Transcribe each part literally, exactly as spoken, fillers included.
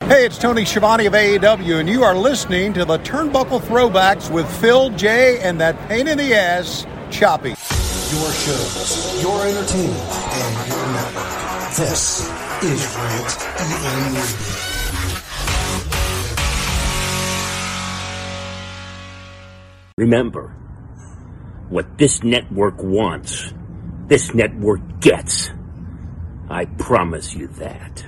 Hey, it's Tony Schiavone of A E W, and you are listening to the Turnbuckle Throwbacks with Phil, Jay, and that pain in the ass, Choppy. Your shows, your entertainment, and your network. This is Rant E M Radio. Remember, what this network wants, this network gets. I promise you that.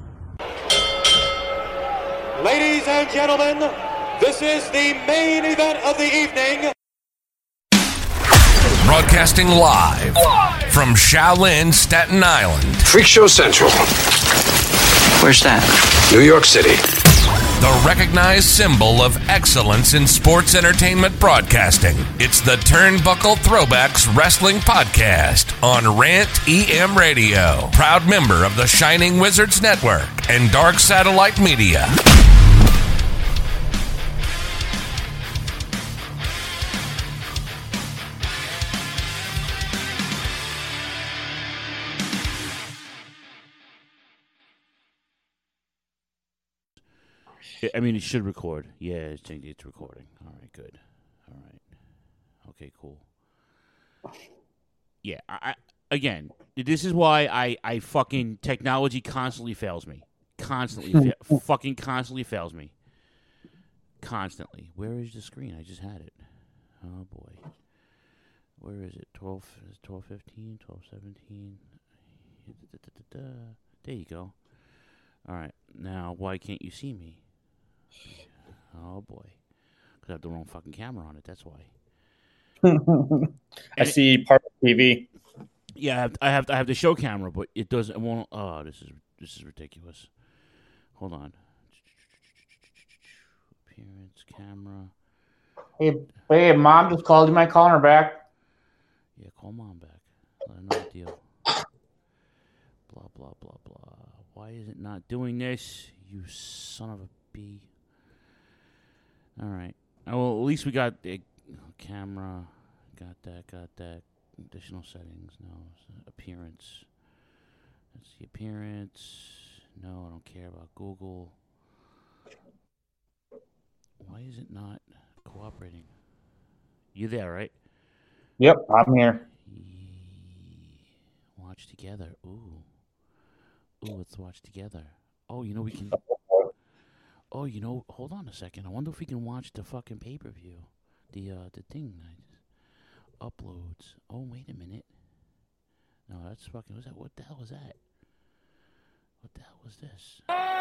Ladies and gentlemen, this is the main event of the evening. Broadcasting live from Shaolin, Staten Island. Freak Show Central. Where's that? New York City. The recognized symbol of excellence in sports entertainment broadcasting. It's the Turnbuckle Throwbacks Wrestling Podcast on Rant E M Radio. Proud member of the Shining Wizards Network and Dark Satellite Media. I mean, it should record. Yeah, it's, it's recording. All right, good. All right. Okay, cool. Yeah, I, I again, this is why I, I fucking, technology constantly fails me. Constantly. fa- fucking constantly fails me. Constantly. Where is the screen? I just had it. Oh, boy. Where is it? twelve, twelve fifteen, twelve seventeen. There you go. All right. Now, why can't you see me? Oh boy, because I have the wrong fucking camera on it. That's why. I it, see part of the T V. Yeah, I have, I have I have the show camera, but it doesn't. It won't. Oh, this is this is ridiculous. Hold on. Appearance camera. Hey, hey, mom just called you. My calling her back. Yeah, call mom back. Let her know the deal. Blah blah blah blah. Why is it not doing this? You son of a b. All right. Oh, well, at least we got the camera. Got that, got that. Additional settings. No. Appearance. That's the appearance. No, I don't care about Google. Why is it not cooperating? You there, right? Yep, I'm here. Watch together. Ooh. Ooh, let's watch together. Oh, you know, we can... Oh, you know, hold on a second. I wonder if we can watch the fucking pay-per-view. The, uh, the thing. Uploads. Oh, wait a minute. No, that's fucking... What was that? What the hell was that? What the hell was this?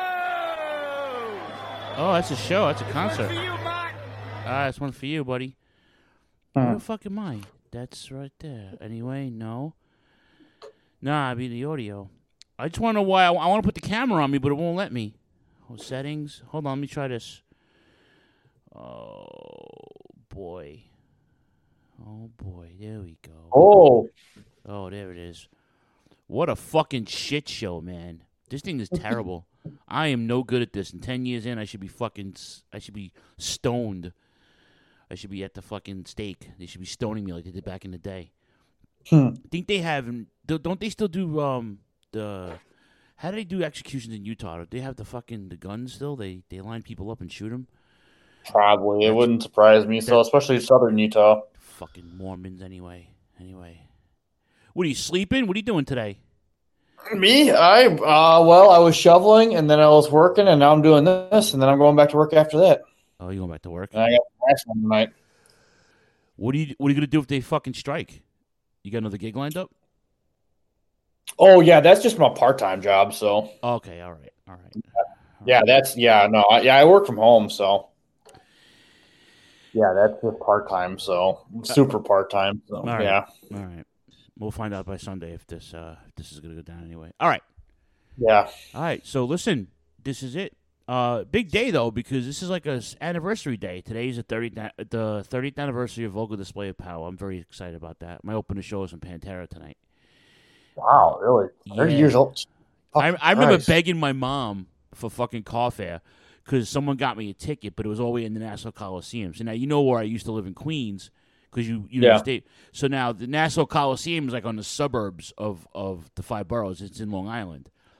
Oh, that's a show. That's a concert. Ah, that's one for you, buddy. Hmm. Where the fuck am I? That's right there. Anyway, no. Nah, I mean the audio. I just want to know why. I, I want to put the camera on me, but it won't let me. Oh, settings. Hold on, let me try this. Oh, boy. Oh, boy. There we go. Oh. Oh, there it is. What a fucking shit show, man. This thing is terrible. I am no good at this. And ten years in, I should be fucking, I should be stoned. I should be at the fucking stake. They should be stoning me like they did back in the day. Hmm. I think they have, don't they still do um the... How do they do executions in Utah? Do they have the fucking the guns still? They they line people up and shoot them? Probably. It That's, wouldn't surprise me. So, especially southern Utah. Fucking Mormons anyway. Anyway. What, are you sleeping? What are you doing today? Me? I, uh, well, I was shoveling, and then I was working, and now I'm doing this, and then I'm going back to work after that. Oh, you going back to work? And I got wrestling tonight. What are you, what are you going to do if they fucking strike? You got another gig lined up? Oh, yeah, that's just my part-time job, so. Okay, all right, all right. Yeah, yeah that's, yeah, no, I, yeah, I work from home, so. Yeah, that's just part-time, so. Super part-time, so, all right. yeah. All right. We'll find out by Sunday if this uh, if this is going to go down anyway. All right. Yeah. All right, so listen, this is it. Uh, big day, though, because this is like a anniversary day. Today's the thirtieth, the thirtieth anniversary of Vulgar Display of Power. I'm very excited about that. My opener show is in Pantera tonight. Wow, really? thirty yeah. years old? I, I remember begging my mom for fucking car fare because someone got me a ticket, but it was all the way in the Nassau Coliseum. So now you know where I used to live in Queens because you, you know, yeah. stay. So now the Nassau Coliseum is like on the suburbs of, of the five boroughs. It's in Long Island.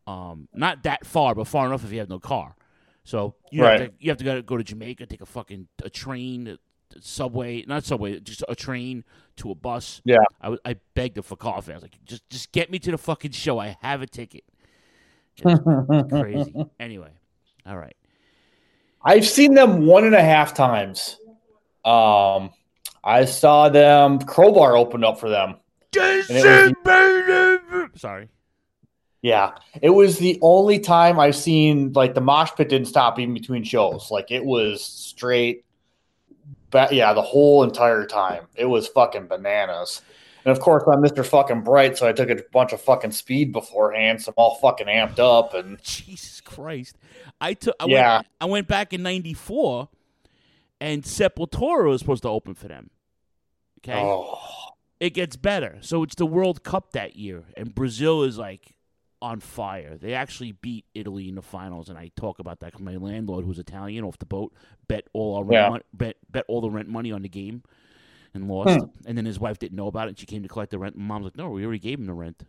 Um, not that far, but far enough if you have no car. So you Right. have to you have to go, go to Jamaica, take a fucking a train, a, a subway, not subway, just a train to a bus. Yeah. I, w- I begged her for coffee. I was like, just just get me to the fucking show. I have a ticket. It's crazy. Anyway, all right. I've seen them one and a half times. Um, I saw them Crowbar opened up for them. And it was- Sorry. Yeah, it was the only time I've seen like the mosh pit didn't stop even between shows. Like it was straight, ba- yeah, the whole entire time. It was fucking bananas. And of course, I'm Mister Fucking Bright, so I took a bunch of fucking speed beforehand, so I'm all fucking amped up. And Jesus Christ, I took. I Yeah. went, I went back in ninety-four, and Sepultura was supposed to open for them. Okay, oh, it gets better. So it's the World Cup that year, and Brazil is like on fire. They actually beat Italy in the finals, and I talk about that because my landlord, who's Italian, off the boat, bet all our rent Yeah. mon- bet bet all the rent money on the game, and lost. Hmm. And then his wife didn't know about it, and she came to collect the rent. And Mom's like, "No, we already gave him the rent."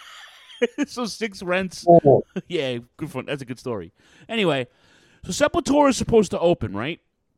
So six rents. oh. Yeah, good fun. That's a good story. Anyway, so Sepultura is supposed to open, right?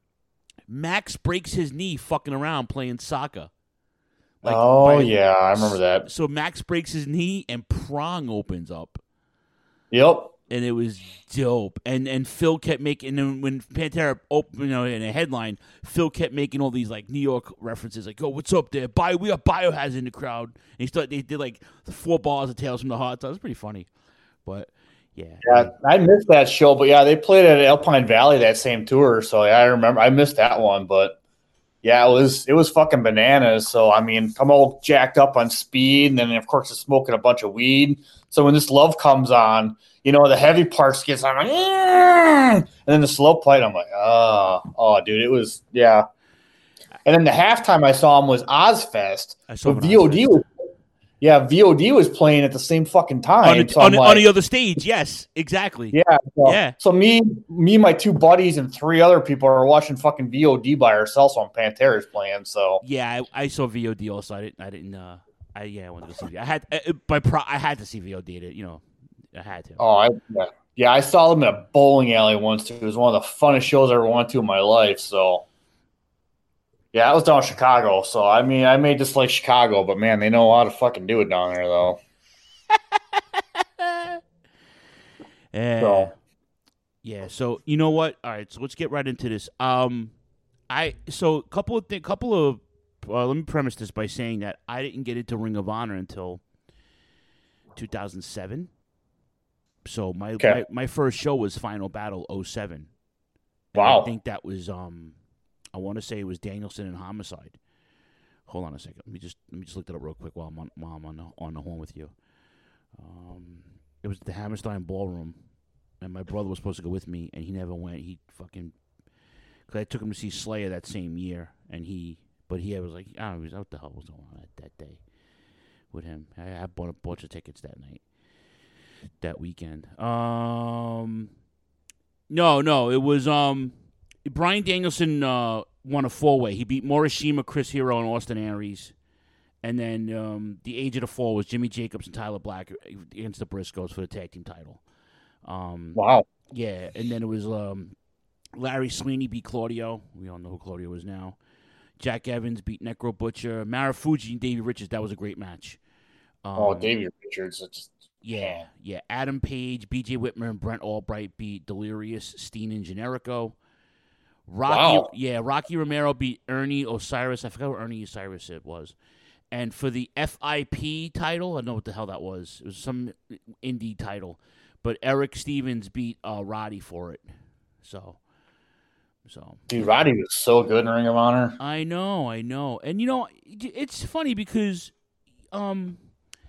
Max breaks his knee fucking around playing soccer. Like, oh by- yeah, I remember that. So Max breaks his knee and Prong opens up. Yep. And it was dope. And and Phil kept making, and when Pantera opened, you know, in a headline, Phil kept making all these like New York references, like, "Oh, what's up there? Bio, we got Biohazard in the crowd." And he started, they did like four bars of Tales from the Heart. So it was pretty funny. But yeah, Yeah, I missed that show, but yeah, they played at Alpine Valley that same tour, so yeah, I remember I missed that one, but yeah, it was it was fucking bananas. So I mean, I'm all jacked up on speed, and then of course I'm smoking a bunch of weed. So when this Love comes on, you know, the heavy parts gets on, like, "Mm," and then the slow plate, I'm like, oh, oh, dude, it was yeah. And then the halftime I saw him was Ozfest, I saw him but at V O D Ozfest. was yeah, V O D was playing at the same fucking time. on, the, so on, I'm the, like, on the other stage, yes, exactly. yeah, so, Yeah. So me, me, my two buddies, and three other people are watching fucking V O D by ourselves on Pantera's playing. So Yeah, I, I saw V O D also. I didn't. I didn't. Uh, I yeah, I wanted to go see. I had uh, by pro. I had to see V O D. To, you know, I had to. oh, I yeah, yeah, I saw them in a bowling alley once too. It was one of the funnest shows I ever went to in my life. So yeah, I was down in Chicago. So I mean, I made this like Chicago, but man, they know how to fucking do it down there though. Yeah. So Yeah. So you know what? All right. So let's get right into this. Um, I so a couple of th- couple of. Well, let me premise this by saying that I didn't get into Ring of Honor until two thousand seven. So my, Okay. my my first show was Final Battle oh seven. And Wow. I think that was um, I want to say it was Danielson and Homicide. Hold on a second. Let me just let me just look that up real quick while I'm on while I'm on the, on the horn with you. Um, it was the Hammerstein Ballroom, and my brother was supposed to go with me, and he never went. He fucking because I took him to see Slayer that same year, and he but he was like, I don't know, he was what the hell was going on that, that day with him. I, I bought a bunch of tickets that night, that weekend. Um, no, no, it was um, Bryan Danielson uh, won a four way. He beat Morishima, Chris Hero, and Austin Aries. And then um, the Age of the Fall was Jimmy Jacobs and Tyler Black against the Briscoes for the tag team title. Um, wow. Yeah, and then it was um, Larry Sweeney beat Claudio. We all know who Claudio is now. Jack Evans beat Necro Butcher. Marufuji and Davey Richards. That was a great match. Um, Oh, Davey Richards. It's, yeah, yeah. Adam Page, B J Whitmer, and Brent Albright beat Delirious, Steen, and Generico. Rocky, Wow. yeah, Rocky Romero beat Ernie Osiris. I forgot what Ernie Osiris it was. And for the F I P title, I don't know what the hell that was. It was some indie title. But Eric Stevens beat uh, Roddy for it. So, so dude, Roddy was so good in Ring of Honor. I know, I know. And, you know, it's funny because um,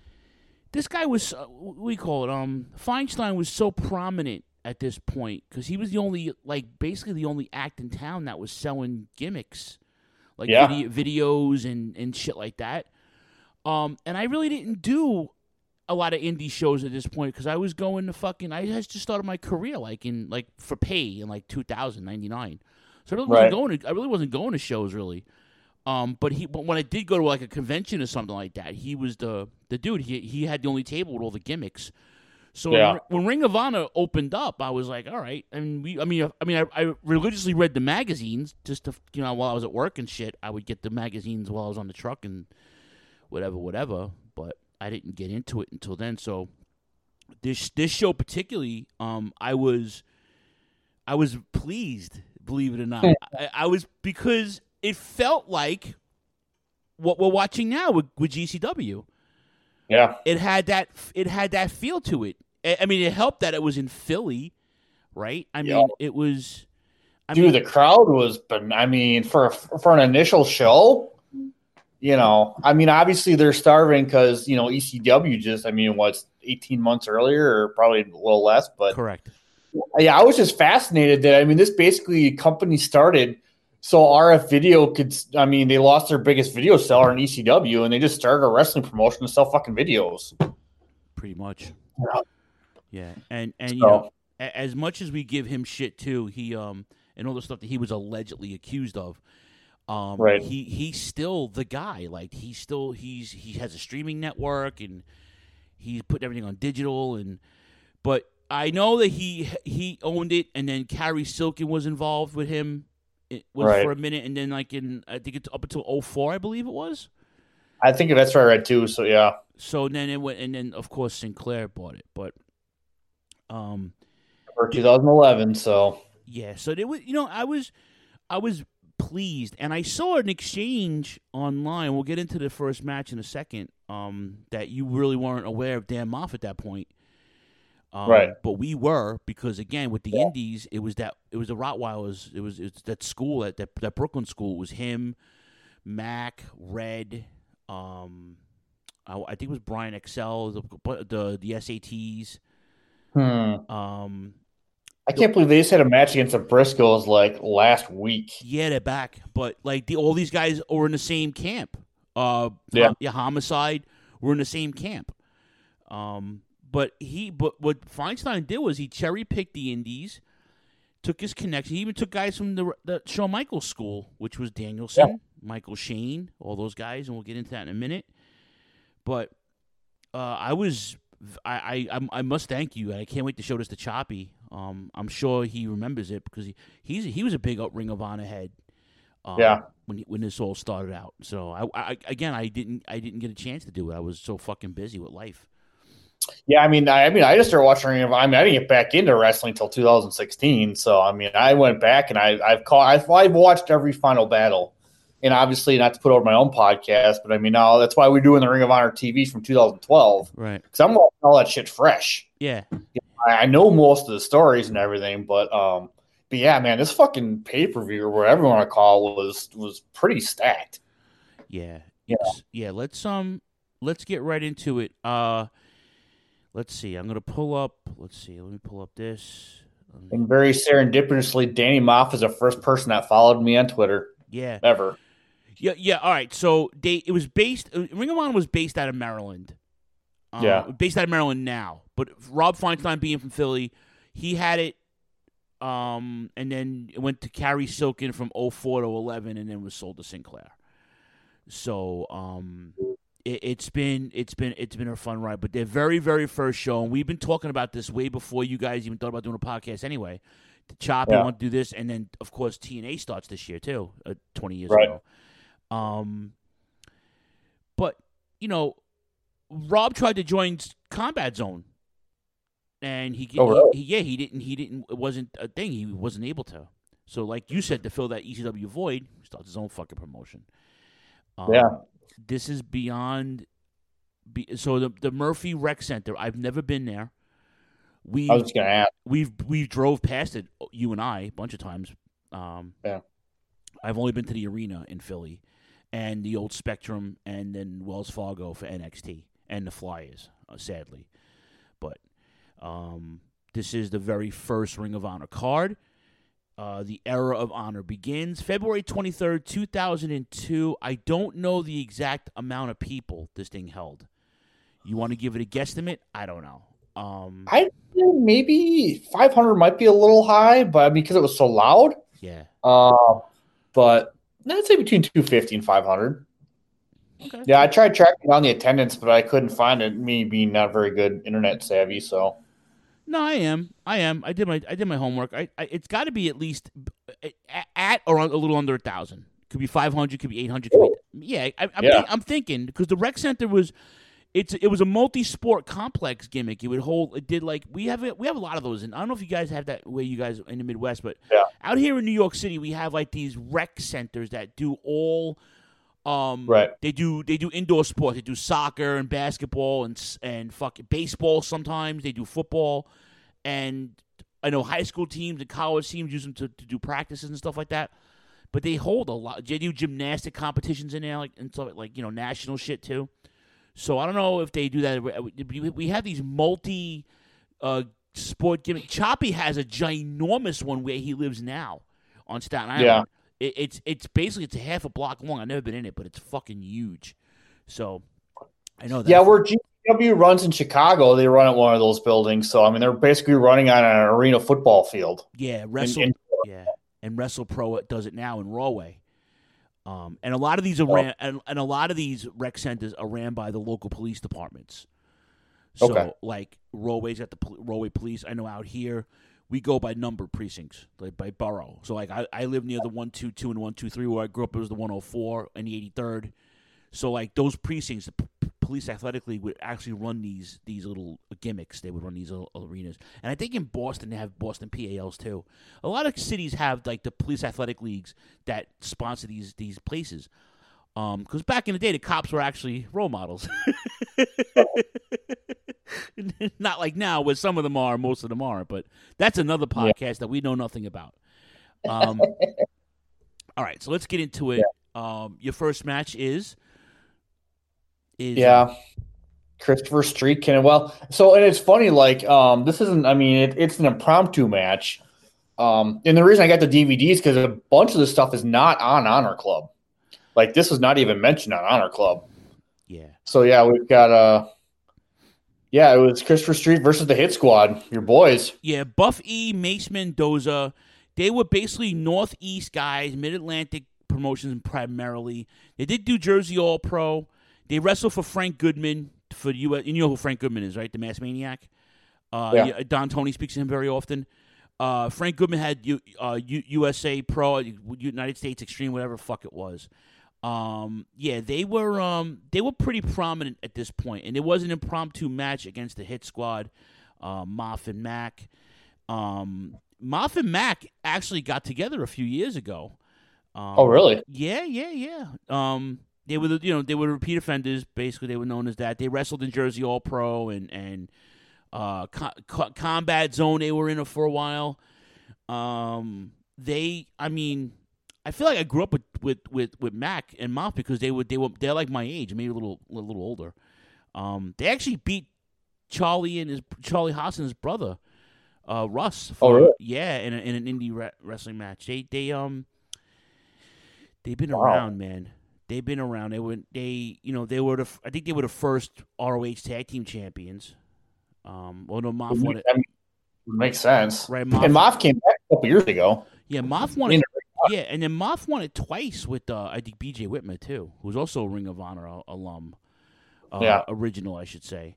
this guy was, uh, what do you call it? Um, Feinstein was so prominent at this point because he was the only, like, basically the only act in town that was selling gimmicks. Like Yeah. video, videos and, and shit like that. Um, and I really didn't do a lot of indie shows at this point because I was going to fucking, I had just started my career like in, like for pay in like two thousand, ninety-nine. So I really Right. wasn't going to, I really wasn't going to shows really. Um, but he, but when I did go to like a convention or something like that, he was the, the dude, he, he had the only table with all the gimmicks. So Yeah. when, when Ring of Honor opened up, I was like, all right. I mean, we, I mean, I mean, I, I religiously read the magazines just to, you know, while I was at work and shit. I would get the magazines while I was on the truck and whatever, whatever. But I didn't get into it until then. So this this show particularly, um, I was, I was pleased, believe it or not. I, I was because it felt like what we're watching now with, with G C W. Yeah. It had that it had that feel to it. I, I mean, it helped that it was in Philly, right? I mean, Yeah. it was. I Dude, mean, the crowd was, but I mean, for for an initial show, you know, I mean, obviously they're starving because you know E C W just, I mean, what's eighteen months earlier or probably a little less, but correct. Yeah, I was just fascinated that I mean, this basically company started so R F Video could. I mean, they lost their biggest video seller in E C W, and they just started a wrestling promotion to sell fucking videos. Pretty much. Yeah. Yeah, and and you So- know, a- as much as we give him shit too, he um and all the stuff that he was allegedly accused of, um, Right. He he's still the guy. Like he's still he's he has a streaming network and he's putting everything on digital and but I know that he he owned it and then Carrie Silken was involved with him. It was Right. for a minute and then like in I think it's up until oh four I believe it was. I think that's what I read too. So yeah, So then it went and then of course Sinclair bought it, but um. for twenty eleven. So Yeah, so there was, you know, I was, I was pleased, and I saw an exchange online. We'll get into the first match in a second. Um, that you really weren't aware of Dan Moff at that point, um, Right. But we were because again with the Indies, it was that it was the Rottweilers. It was it's that school that, that that Brooklyn school. It was him, Mac, Red. Um, I, I think it was Brian Excel, the the, the S A Ts. hmm. Um. I can't believe they just had a match against the Briscoes like last week. Yeah, they're back, but like the, all these guys are in the same camp. Uh, Yeah. yeah, Homicide were in the same camp. Um, but he, but what Feinstein did was he cherry picked the Indies, took his connection. He even took guys from the the Shawn Michaels school, which was Danielson, Yeah. Michael Shane, all those guys, and we'll get into that in a minute. But uh, I was. I, I I must thank you. I can't wait to show this to Choppy. Um, I'm sure he remembers it because he he's he was a big up Ring of Honor head. Um, Yeah. When when this all started out, so I, I again I didn't I didn't get a chance to do it. I was so fucking busy with life. Yeah, I mean, I, I mean, I just started watching. Ring of- I mean, I didn't get back into wrestling until two thousand sixteen. So I mean, I went back and I I've caught I've, I've watched every Final Battle. And obviously, not to put over my own podcast, but I mean, now that's why we're doing the Ring of Honor T V from two thousand twelve. Right. Because I'm watching all that shit fresh. Yeah. I, I know most of the stories and everything, but um, but yeah, man, this fucking pay per view or whatever you want to call it was was pretty stacked. Yeah. Yeah. Yes. Yeah. Let's um let's get right into it. Uh, let's see. I'm gonna pull up. Let's see. Let me pull up this. Um, And very serendipitously, Danny Moff is the first person that followed me on Twitter yeah. ever. Yeah, yeah. All right. So they it was based. uh, Ring of Honor was based out of Maryland. Um, Yeah. based out of Maryland now, but Rob Feinstein being from Philly, he had it. Um, and then it went to Carrie Silken from oh four to eleven, and then was sold to Sinclair. So, um, it, it's been it's been it's been a fun ride. But their very very first show, and we've been talking about this way before you guys even thought about doing a podcast. Anyway, Choppy Yeah. want to do this, and then of course T N A starts this year too, uh, twenty years Right. ago. Um, but you know, Rob tried to join Combat Zone, and he, Oh, really? he, he yeah he didn't he didn't it wasn't a thing he wasn't able to. So like you said, to fill that E C W void, he starts his own fucking promotion. Um, Yeah. this is beyond. Be, so the the Murphy Rec Center, I've never been there. We I was just gonna ask. we've we drove past it, you and I, a bunch of times. Um, Yeah. I've only been to the arena in Philly, and the old Spectrum, and then Wells Fargo for N X T, and the Flyers, uh, sadly. But um, this is the very first Ring of Honor card. Uh, the era of honor begins February twenty-third, two thousand two. I don't know the exact amount of people this thing held. You want to give it a guesstimate? I don't know. Um, I maybe five hundred might be a little high, but because it was so loud. yeah. Uh, but I'd say between two fifty and five hundred. Okay. Yeah, I tried tracking down the attendance, but I couldn't find it. Me being not very good internet savvy, so No, I am. I am. I did my I did my homework. I, I it's got to be at least at or a little under a thousand. Could be five hundred. Could be eight hundred. Could be, yeah, I, I'm Yeah. Think, I'm thinking because the rec center was. It's it was a multi-sport complex gimmick. It would hold. It did like we have we have a lot of those, and I don't know if you guys have that where you guys in the Midwest, but Yeah. out here in New York City, we have like these rec centers that do all. Um, Right. They do they do indoor sports. They do soccer and basketball and s- and fucking baseball. Sometimes they do football, and I know high school teams and college teams use them to, to do practices and stuff like that. But they hold a lot. They do gymnastic competitions in there, like and stuff like you know national shit too. So I don't know if they do that. We- We have these multi uh, sport gimmick. Choppy has a ginormous one where he lives now on Staten Island. Yeah. It, it's it's basically it's a half a block long. I've never been in it, but it's fucking huge. So I know that. Yeah, where G C W runs in Chicago, they run at one of those buildings. So I mean, they're basically running on an arena football field. Yeah, Wrestle. And- yeah, and Wrestle Pro does it now in Rawway. Um, and a lot of these are ran, and, and a lot of these rec centers are ran by the local police departments. So, Okay. like Rawway's at the pol- Rawway Police. I know out here we go by number precincts, like by borough. So, like I, I live near the one two two and one two three. Where I grew up, it was the one oh four and the eighty-third. So, like those precincts, the p- p- police athletic league would actually run these these little gimmicks. They would run these little arenas, and I think in Boston they have Boston P A Ls too. A lot of cities have like the police athletic leagues that sponsor these these places. Um, because back in the day, the cops were actually role models. Not like now, where some of them are, most of them aren't. But that's another podcast that we know nothing about. Um, all right, so let's get into it. Um, your first match is. Is, Yeah. Christopher Street can well so and it's funny like um this isn't I mean it, it's an impromptu match um and the reason I got the D V Ds because a bunch of this stuff is not on Honor Club, like this is not even mentioned on Honor Club. Yeah. So yeah, we've got uh yeah it was Christopher Street versus the Hit Squad, your boys. Yeah, Buff E, Mace Mendoza, they were basically Northeast guys, Mid-Atlantic promotions primarily. They did do Jersey All Pro. They wrestled for Frank Goodman for the U S. You know who Frank Goodman is, right? The Mass Maniac. Uh, Yeah. Don Tony speaks to him very often. Uh, Frank Goodman had U, uh, U, U S A Pro, United States Extreme, whatever the fuck it was. Um, yeah, they were um, they were pretty prominent at this point, and it was an impromptu match against the Hit Squad, uh, Moff and Mac. Um, Moff and Mac actually got together a few years ago. Um, Oh really? Yeah, yeah, yeah. Um, they were, the, you know, they were repeat offenders. Basically, they were known as that. They wrestled in Jersey All Pro and and uh, co- co- Combat Zone. They were in it for a while. Um, they, I mean, I feel like I grew up with with with, with Mac and Moff because they were they were they're like my age, maybe a little a little older. Um, they actually beat Charlie and his Charlie Haas and his brother, uh, Russ. For, Oh, really? Yeah, in, a, in an indie re- wrestling match. They they um they've been Wow. around, man. They've been around. They were they you know they were the f- I think they were the first R O H tag team champions. Um, well, no, Moff won it. I mean, makes sense. Right, And Moff. Moff came back a couple years ago. Yeah, Moff won it. Yeah, and then Moff won it twice with uh, I think B J Whitmer too, who's also a Ring of Honor al- alum. Uh, Yeah. original, I should say.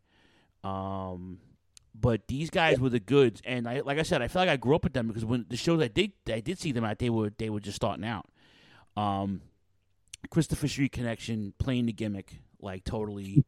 Um, but these guys were the goods, and I like I said, I feel like I grew up with them because when the shows I did I did see them at, they were they were just starting out. Um, Christopher Street Connection playing the gimmick like totally,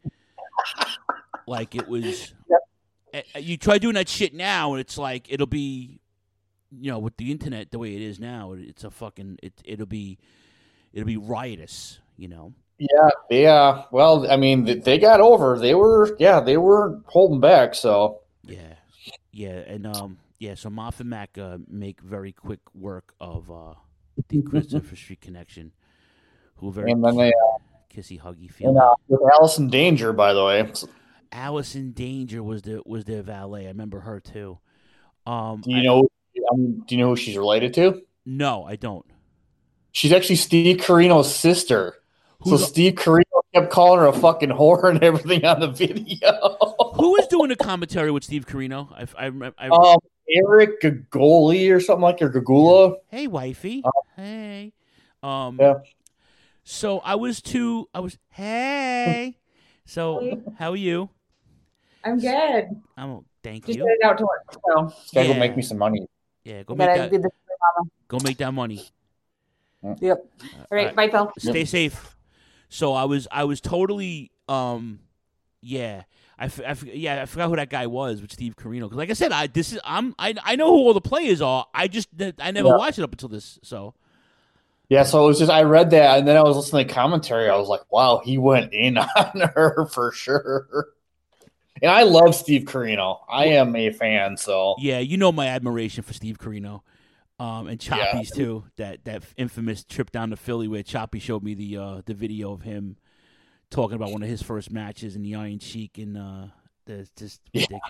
like it was. uh, You try doing that shit now, and it's like it'll be, you know, with the internet the way it is now, it's a fucking it. It'll be, it'll be riotous, you know. Yeah, yeah. Well, I mean, th- they got over. They were, yeah, they were holding back. So Yeah, yeah, and um, yeah. So Moff and Mac uh, make very quick work of uh, the Christopher Street Connection, who are very and then they uh, kissy huggy and, feel. uh, with Allison Danger, by the way. Allison Danger was the was their valet. I remember her too. Um, Do you I- know? I mean, do you know who she's related to? No, I don't. She's actually Steve Carino's sister. Who's so Steve Carino kept calling her a fucking whore and everything on the video. Who is doing the commentary with Steve Carino? I, I, I, um, Eric Gagoli or something like that, or Gagula. Hey, wifey. Hey. Um, Yeah. So I was too. I was. Hey. So how are you? I'm good. I'm Thank Just you. get it out to work. So, gotta Yeah. go make me some money. Yeah, go I make gotta that. do this for mama. Go make that money. Yep. All right, right. bye, Phil. Stay safe. So I was, I was totally, um, yeah, I, f- I f- yeah, I forgot who that guy was with Steve Carino. Because like I said, I this is I'm I I know who all the players are. I just I never Yeah. watched it up until this. So Yeah, so it was just I read that and then I was listening to commentary. I was like, wow, he went in on her for sure. And I love Steve Carino. I am a fan. So yeah, you know my admiration for Steve Carino. Um, and Choppy's Yeah. too. That that infamous trip down to Philly where Choppy showed me the uh, the video of him talking about one of his first matches in the Iron Sheik, and uh, that's just ridiculous.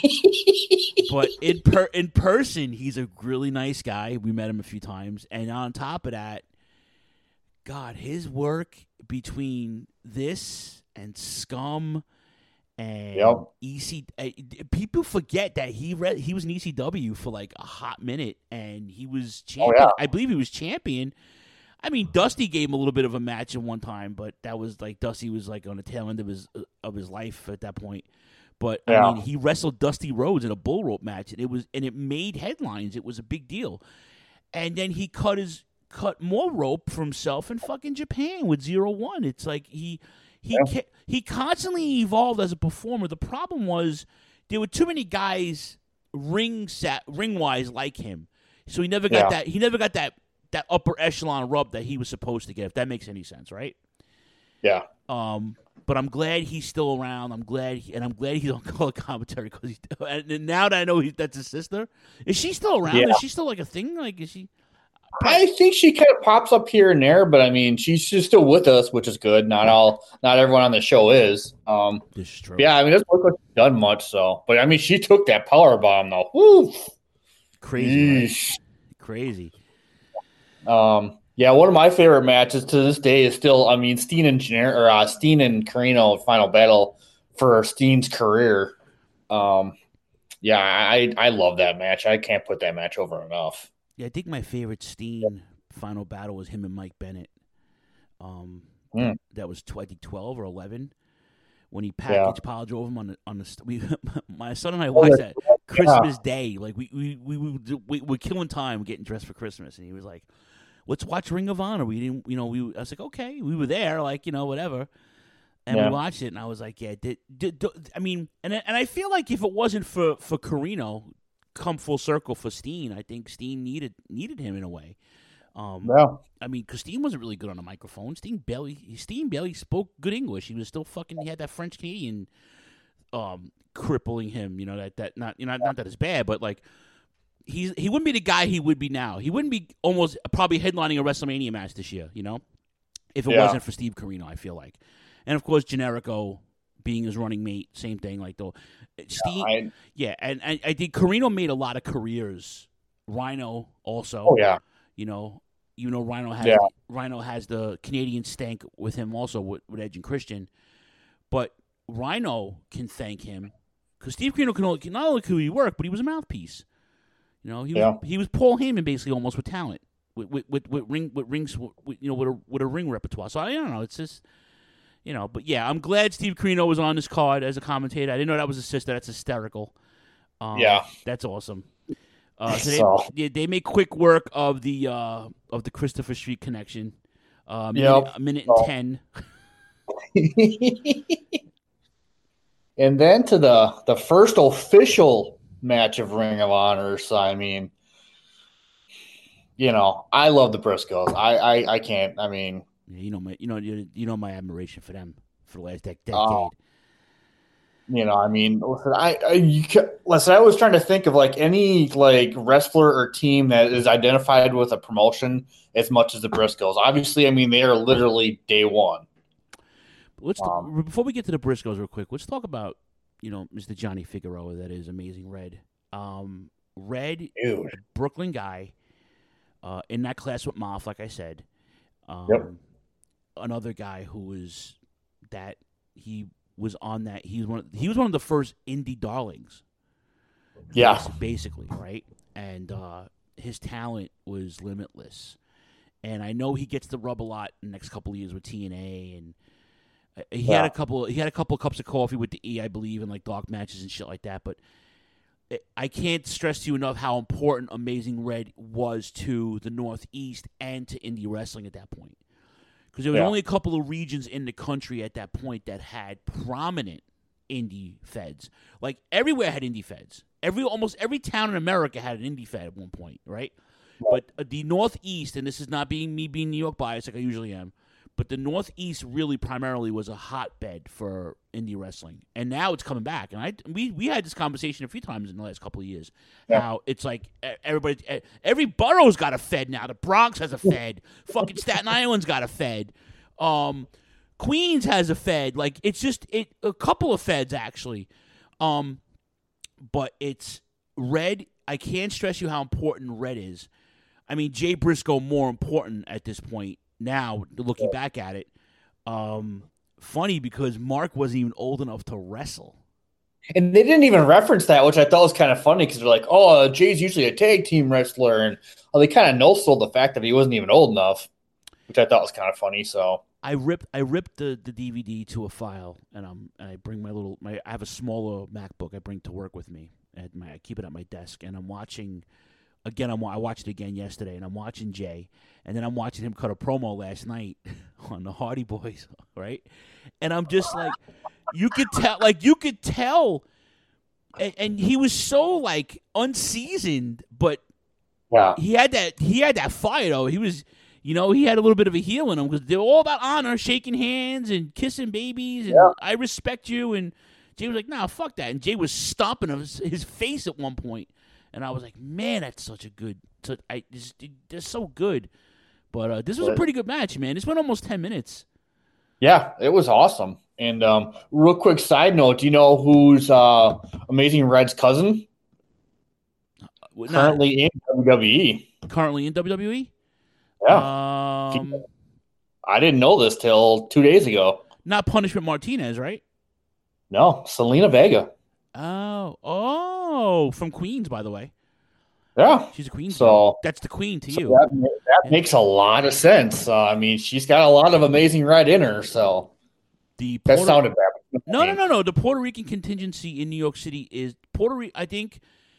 But in per in person, he's a really nice guy. We met him a few times, and on top of that, God, his work between this and Scum and Yep. E C, uh, people forget that he read he was in E C W for like a hot minute, and he was champion. yeah. I believe he was champion. I mean, Dusty gave him a little bit of a match at one time, but that was like Dusty was like on the tail end of his of his life at that point. But Yeah. I mean, he wrestled Dusty Rhodes in a bull rope match, and it was and it made headlines. It was a big deal. And then he cut his cut more rope for himself in fucking Japan with Zero One. It's like he he Yeah. ca- he constantly evolved as a performer. The problem was there were too many guys ring sat ring wise like him, so he never got Yeah. that. He never got that that upper echelon rub that he was supposed to get. If that makes any sense, right? yeah. Um, but I'm glad he's still around. I'm glad, he, and I'm glad he's on color commentary because he's. And now that I know he, that's his sister, is she still around? Yeah. Is she still like a thing? Like, is she? I think she kind of pops up here and there, but I mean, she's, she's still with us, which is good. Not all, not everyone on the show is. Um, This is true. yeah, I mean, doesn't look like she's done much. So, but I mean, she took that power bomb though. Woo! Crazy, right? Yeesh. Crazy. Um, yeah, one of my favorite matches to this day is still, I mean, Steen and Gener- or uh, Steen and Carino final battle for Steen's career. Um, yeah, I I love that match. I can't put that match over enough. Yeah, I think my favorite Steen final battle was him and Mike Bennett. Um, Mm. that was tw- I think twelve or eleven when he packaged Paul drove him on the on the. St- we, my son and I watched that Christmas Day. Like we we we we, we we're killing time getting dressed for Christmas, and he was like, "Let's watch Ring of Honor." We didn't, you know, we. I was like, "Okay," we were there, like you know, whatever. And Yeah. we watched it, and I was like, "Yeah." Did, did, did, I mean, and and I feel like if it wasn't for for Carino, come full circle for Steen, I think Steen needed needed him in a way. Um, Yeah. I mean, because Steen wasn't really good on the microphone. Steen barely, Steen barely spoke good English. He was still fucking. He had that French Canadian, um, crippling him. You know that that not you know not that it's bad, but like he's he wouldn't be the guy he would be now. He wouldn't be almost probably headlining a WrestleMania match this year. You know, if it Yeah. wasn't for Steve Carino, I feel like, and of course Generico being his running mate, same thing. Like though, Steen, I, yeah, and I, I think Carino made a lot of careers. Rhino also. oh yeah. You know, you know, Rhino has Yeah. Rhino has the Canadian stank with him also with, with Edge and Christian, but Rhino can thank him because Steve Carino can only, not only could he work, but he was a mouthpiece. You know, he Yeah. was he was Paul Heyman basically almost with talent, with with with, with ring with rings, with, you know, with a with a ring repertoire. So I don't know, it's just. You know, but yeah, I'm glad Steve Carino was on this card as a commentator. I didn't know that was his sister. That's hysterical. Um, Yeah. that's awesome. Uh, so, So- they, yeah, they make quick work of the uh, of the Christopher Street connection. Um, Yep. a minute So- and ten. And then to the the first official match of Ring of Honor. So I mean, you know, I love the Briscoes. I I, I can't. I mean, Yeah, you know my you know you, you know my admiration for them for the last dec- decade. Oh. you know, I mean, listen, I, I you ca- listen. I was trying to think of like any like wrestler or team that is identified with a promotion as much as the Briscoes. Obviously, I mean they are literally day one. But let's Um, before we get to the Briscoes real quick. Let's talk about you know Mister Johnny Figueroa. That is Amazing Red. Um, Red, Dude. Brooklyn guy, uh, in that class with Moff, like I said. Um, Yep. Another guy who was that he was on that he was one of, he was one of the first indie darlings. Yeah. bas- basically, right? And uh, his talent was limitless. And I know he gets the rub a lot in the next couple of years with T N A, and uh, he had Yeah. a couple. He had a couple of cups of coffee with the E, I believe, in like dark matches and shit like that. But I can't stress to you enough how important Amazing Red was to the Northeast and to indie wrestling at that point. Because there was Yeah. only a couple of regions in the country at that point that had prominent indie feds. Like everywhere had indie feds. Every almost every town in America had an indie fed at one point, right? But uh, the Northeast, and this is not being me being New York biased like I usually am, but the Northeast really primarily was a hotbed for indie wrestling, and now it's coming back. And I we we had this conversation a few times in the last couple of years. Yeah. How it's like everybody, every borough's got a fed now. The Bronx has a fed. Fucking Staten Island's got a fed. Um, Queens has a fed. Like it's just it a couple of feds actually. Um, but it's Red. I can't stress you how important Red is. I mean, Jay Briscoe more important at this point. Now, looking back at it, um, funny because Mark wasn't even old enough to wrestle. And they didn't even reference that, which I thought was kind of funny because they're like, oh, uh, Jay's usually a tag team wrestler. And oh, they kind of no-sold the fact that he wasn't even old enough, which I thought was kind of funny. So I ripped I ripped the, the D V D to a file, and, I'm, and I bring my little – my I have a smaller MacBook I bring to work with me. At my, I keep it at my desk, and I'm watching – Again, I'm, I watched it again yesterday, and I'm watching Jay, and then I'm watching him cut a promo last night on the Hardy Boys, right? And I'm just like, you could tell, like you could tell, and, and he was so like unseasoned, but yeah, he had that he had that fire though. He was, you know, he had a little bit of a heel in him because they were all about honor, shaking hands and kissing babies, and yeah. I respect you. And Jay was like, nah, fuck that. And Jay was stomping his, his face at one point. And I was like, man, that's such a good. Such, I just, they're so good. But uh, this was a pretty good match, man. This went almost ten minutes. Yeah, it was awesome. And um, real quick side note: do you know who's uh, Amazing Red's cousin? Uh, currently in W W E. Currently in W W E. Yeah. Um, I didn't know this till two days ago. Not Punishment Martinez, right? No, Selena Vega. Oh, oh, from Queens, by the way. Yeah, she's a queen. So girl. That's the queen to so you. That, that yeah. makes a lot of sense. Uh, I mean, she's got a lot of Amazing Red in her. So the that Puerto, sounded bad. No, no, no, no. The Puerto Rican contingency in New York City is Puerto Rico. I think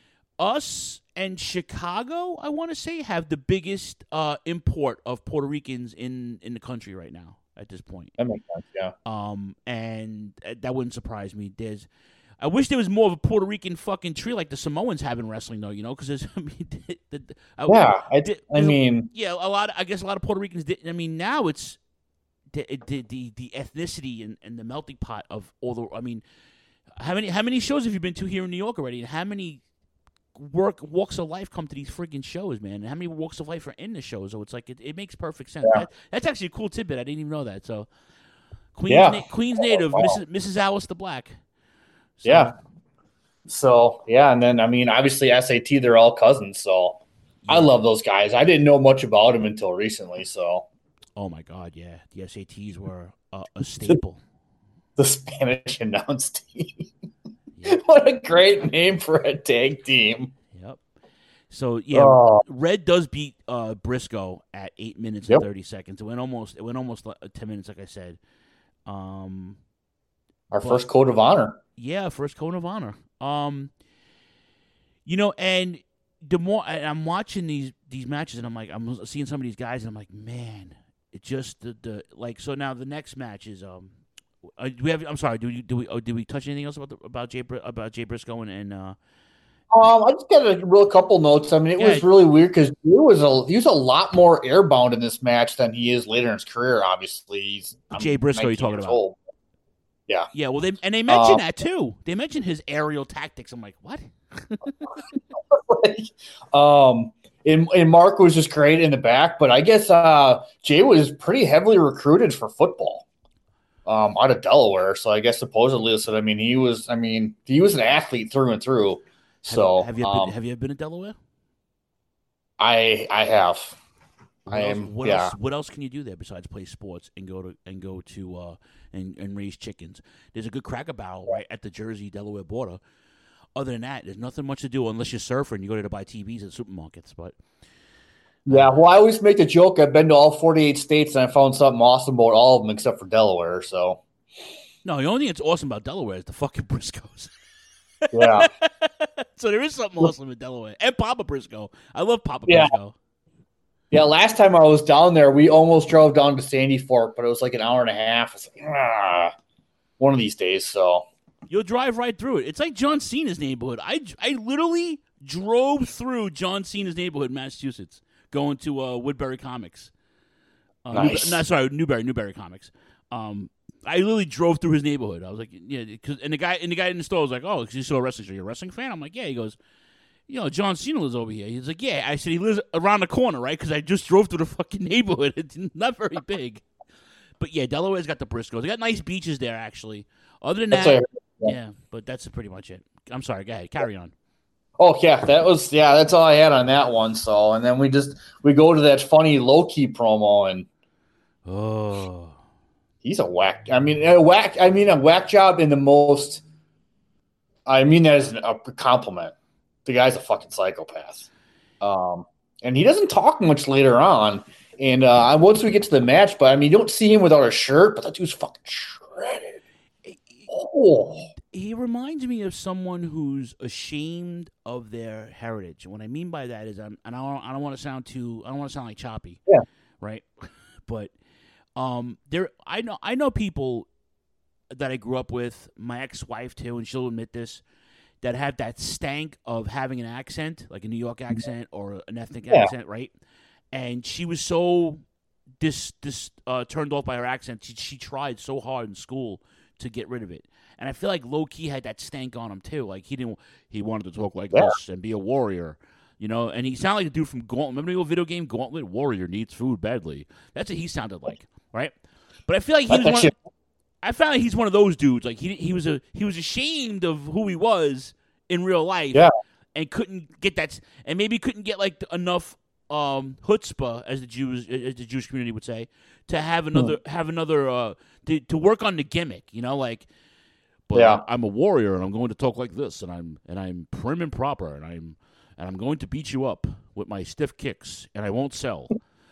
us and Chicago, I want to say, have the biggest uh, import of Puerto Ricans in, in the country right now. At this point, that makes sense. Yeah. Um, and that wouldn't surprise me. There's. I wish there was more of a Puerto Rican fucking tree like the Samoans have in wrestling, though. You know, because there's. I mean, the, the, I, yeah, I, I mean, yeah, a lot. Of, I guess a lot of Puerto Ricans did. I mean, now it's the the the, the ethnicity and, and the melting pot of all the. I mean, how many how many shows have you been to here in New York already? And how many work walks of life come to these freaking shows, man? And how many walks of life are in the show? So it's like it, it makes perfect sense. Yeah. That, that's actually a cool tidbit. I didn't even know that. So, Queens, yeah. na- Queens native, oh, wow. Missus Missus Alice the Black. So. Yeah. So, yeah, and then, I mean, obviously S A T, they're all cousins, so yeah. I love those guys. I didn't know much about them until recently, so. Oh, my God, yeah. The S A Ts were uh, a staple. The Spanish announce team. Yep. What a great name for a tag team. Yep. So, yeah, oh. Red does beat uh, Briscoe at eight minutes yep. and thirty seconds. It went almost, it went almost ten minutes, like I said. Um, Our but, first code of honor. Yeah, first code of honor. Um, you know, and the more I, I'm watching these these matches, and I'm like, I'm seeing some of these guys, and I'm like, man, it just the, the like. So now the next match is um, uh, do we have? I'm sorry, do we do we oh, did we touch anything else about the, about Jay about Jay Briscoe and, and uh? Um, I just got a real couple notes. I mean, it yeah. was really weird because he was a he was a lot more airbound in this match than he is later in his career. Obviously, he's Jay Briscoe. You talking about? Old. Yeah, yeah. Well, they and they mentioned uh, that too. They mentioned his aerial tactics. I'm like, what? um, and, and Mark was just great in the back, but I guess uh, Jay was pretty heavily recruited for football, um, out of Delaware. So I guess supposedly, so I mean, he was. I mean, he was an athlete through and through. So have you um, been, have you ever been in Delaware? I I have. What I else, am. What yeah. else? What else can you do there besides play sports and go to and go to uh, and and raise chickens? There's a good Cracker Barrel right at the Jersey Delaware border. Other than that, there's nothing much to do unless you're surfing and you go there to buy T Vs at supermarkets. But yeah, well, I always make the joke. I've been to all forty-eight states and I found something awesome about all of them except for Delaware. So no, the only thing that's awesome about Delaware is the fucking Briscoes. Yeah. So there is something awesome in Delaware. And Papa Briscoe. I love Papa Yeah. Briscoe. Yeah, last time I was down there, we almost drove down to Sandy Fork, but it was like an hour and a half. It's like, ah, one of these days, so. You'll drive right through it. It's like John Cena's neighborhood. I, I literally drove through John Cena's neighborhood in Massachusetts, going to uh, Woodbury Comics. Uh, Nice. Newber- no, sorry, Newberry, Newberry Comics. Um, I literally drove through his neighborhood. I was like, yeah, cause, and the guy and the guy in the store was like, oh, because you saw a wrestling show. You're a wrestling fan? I'm like, yeah. He goes, you know, John Cena lives over here. He's like, yeah. I said, he lives around the corner, right? Because I just drove through the fucking neighborhood. It's not very big. But yeah, Delaware's got the Briscoes. They got nice beaches there, actually. Other than That's that, what I yeah, but that's pretty much it. I'm sorry. Go ahead. Carry on. Oh yeah, that was yeah. That's all I had on that one. So, and then we just we go to that funny low key promo, and oh, he's a whack. I mean, a whack. I mean, a whack job in the most. I mean that as a compliment. The guy's a fucking psychopath, um, and he doesn't talk much later on. And uh, once we get to the match, but I mean, you don't see him without a shirt, but that dude's fucking shredded. Oh. He reminds me of someone who's ashamed of their heritage. And what I mean by that is, I'm, and I don't, I don't want to sound too, I don't want to sound like choppy, Yeah. right? But um, there, I know, I know people that I grew up with, my ex-wife too, and she'll admit this, that have that stank of having an accent, like a New York accent or an ethnic Yeah. accent, right? And she was so dis, dis, uh, turned off by her accent, she, she tried so hard in school to get rid of it. And I feel like low key had that stank on him too. Like he didn't, he wanted to talk like Yeah. this and be a warrior, you know. And he sounded like a dude from Gauntlet. Remember the old video game Gauntlet? Warrior needs food badly. That's what he sounded like, right? But I feel like he was That one. shit- I found like he's one of those dudes. Like he he was a he was ashamed of who he was in real life, Yeah. and couldn't get that, and maybe couldn't get like enough um, chutzpah, as the Jews as the Jewish community would say, to have another Hmm. have another uh, to to work on the gimmick. You know, like. But Yeah. I'm a warrior, and I'm going to talk like this, and I'm and I'm prim and proper, and I'm and I'm going to beat you up with my stiff kicks, and I won't sell.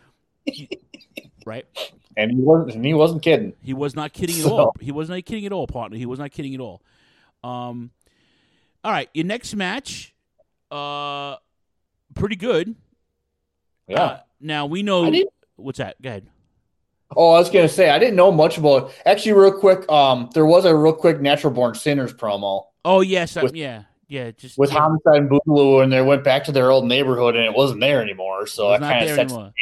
Right? And he wasn't. And he wasn't kidding. He was not kidding at So- all. He was not kidding at all, partner. He was not kidding at all. Um, all right, your next match, uh, pretty good. Yeah. Uh, now we know I didn't- what's that. Go ahead. Oh, I was gonna say I didn't know much about it. Actually, real quick, um, there was a real quick Natural Born Sinners promo Oh yes, I- With- yeah, yeah. Just with yeah, Homicide and Boogaloo, and they went back to their old neighborhood, and it wasn't there anymore. So It's that not kind of there sets. anymore.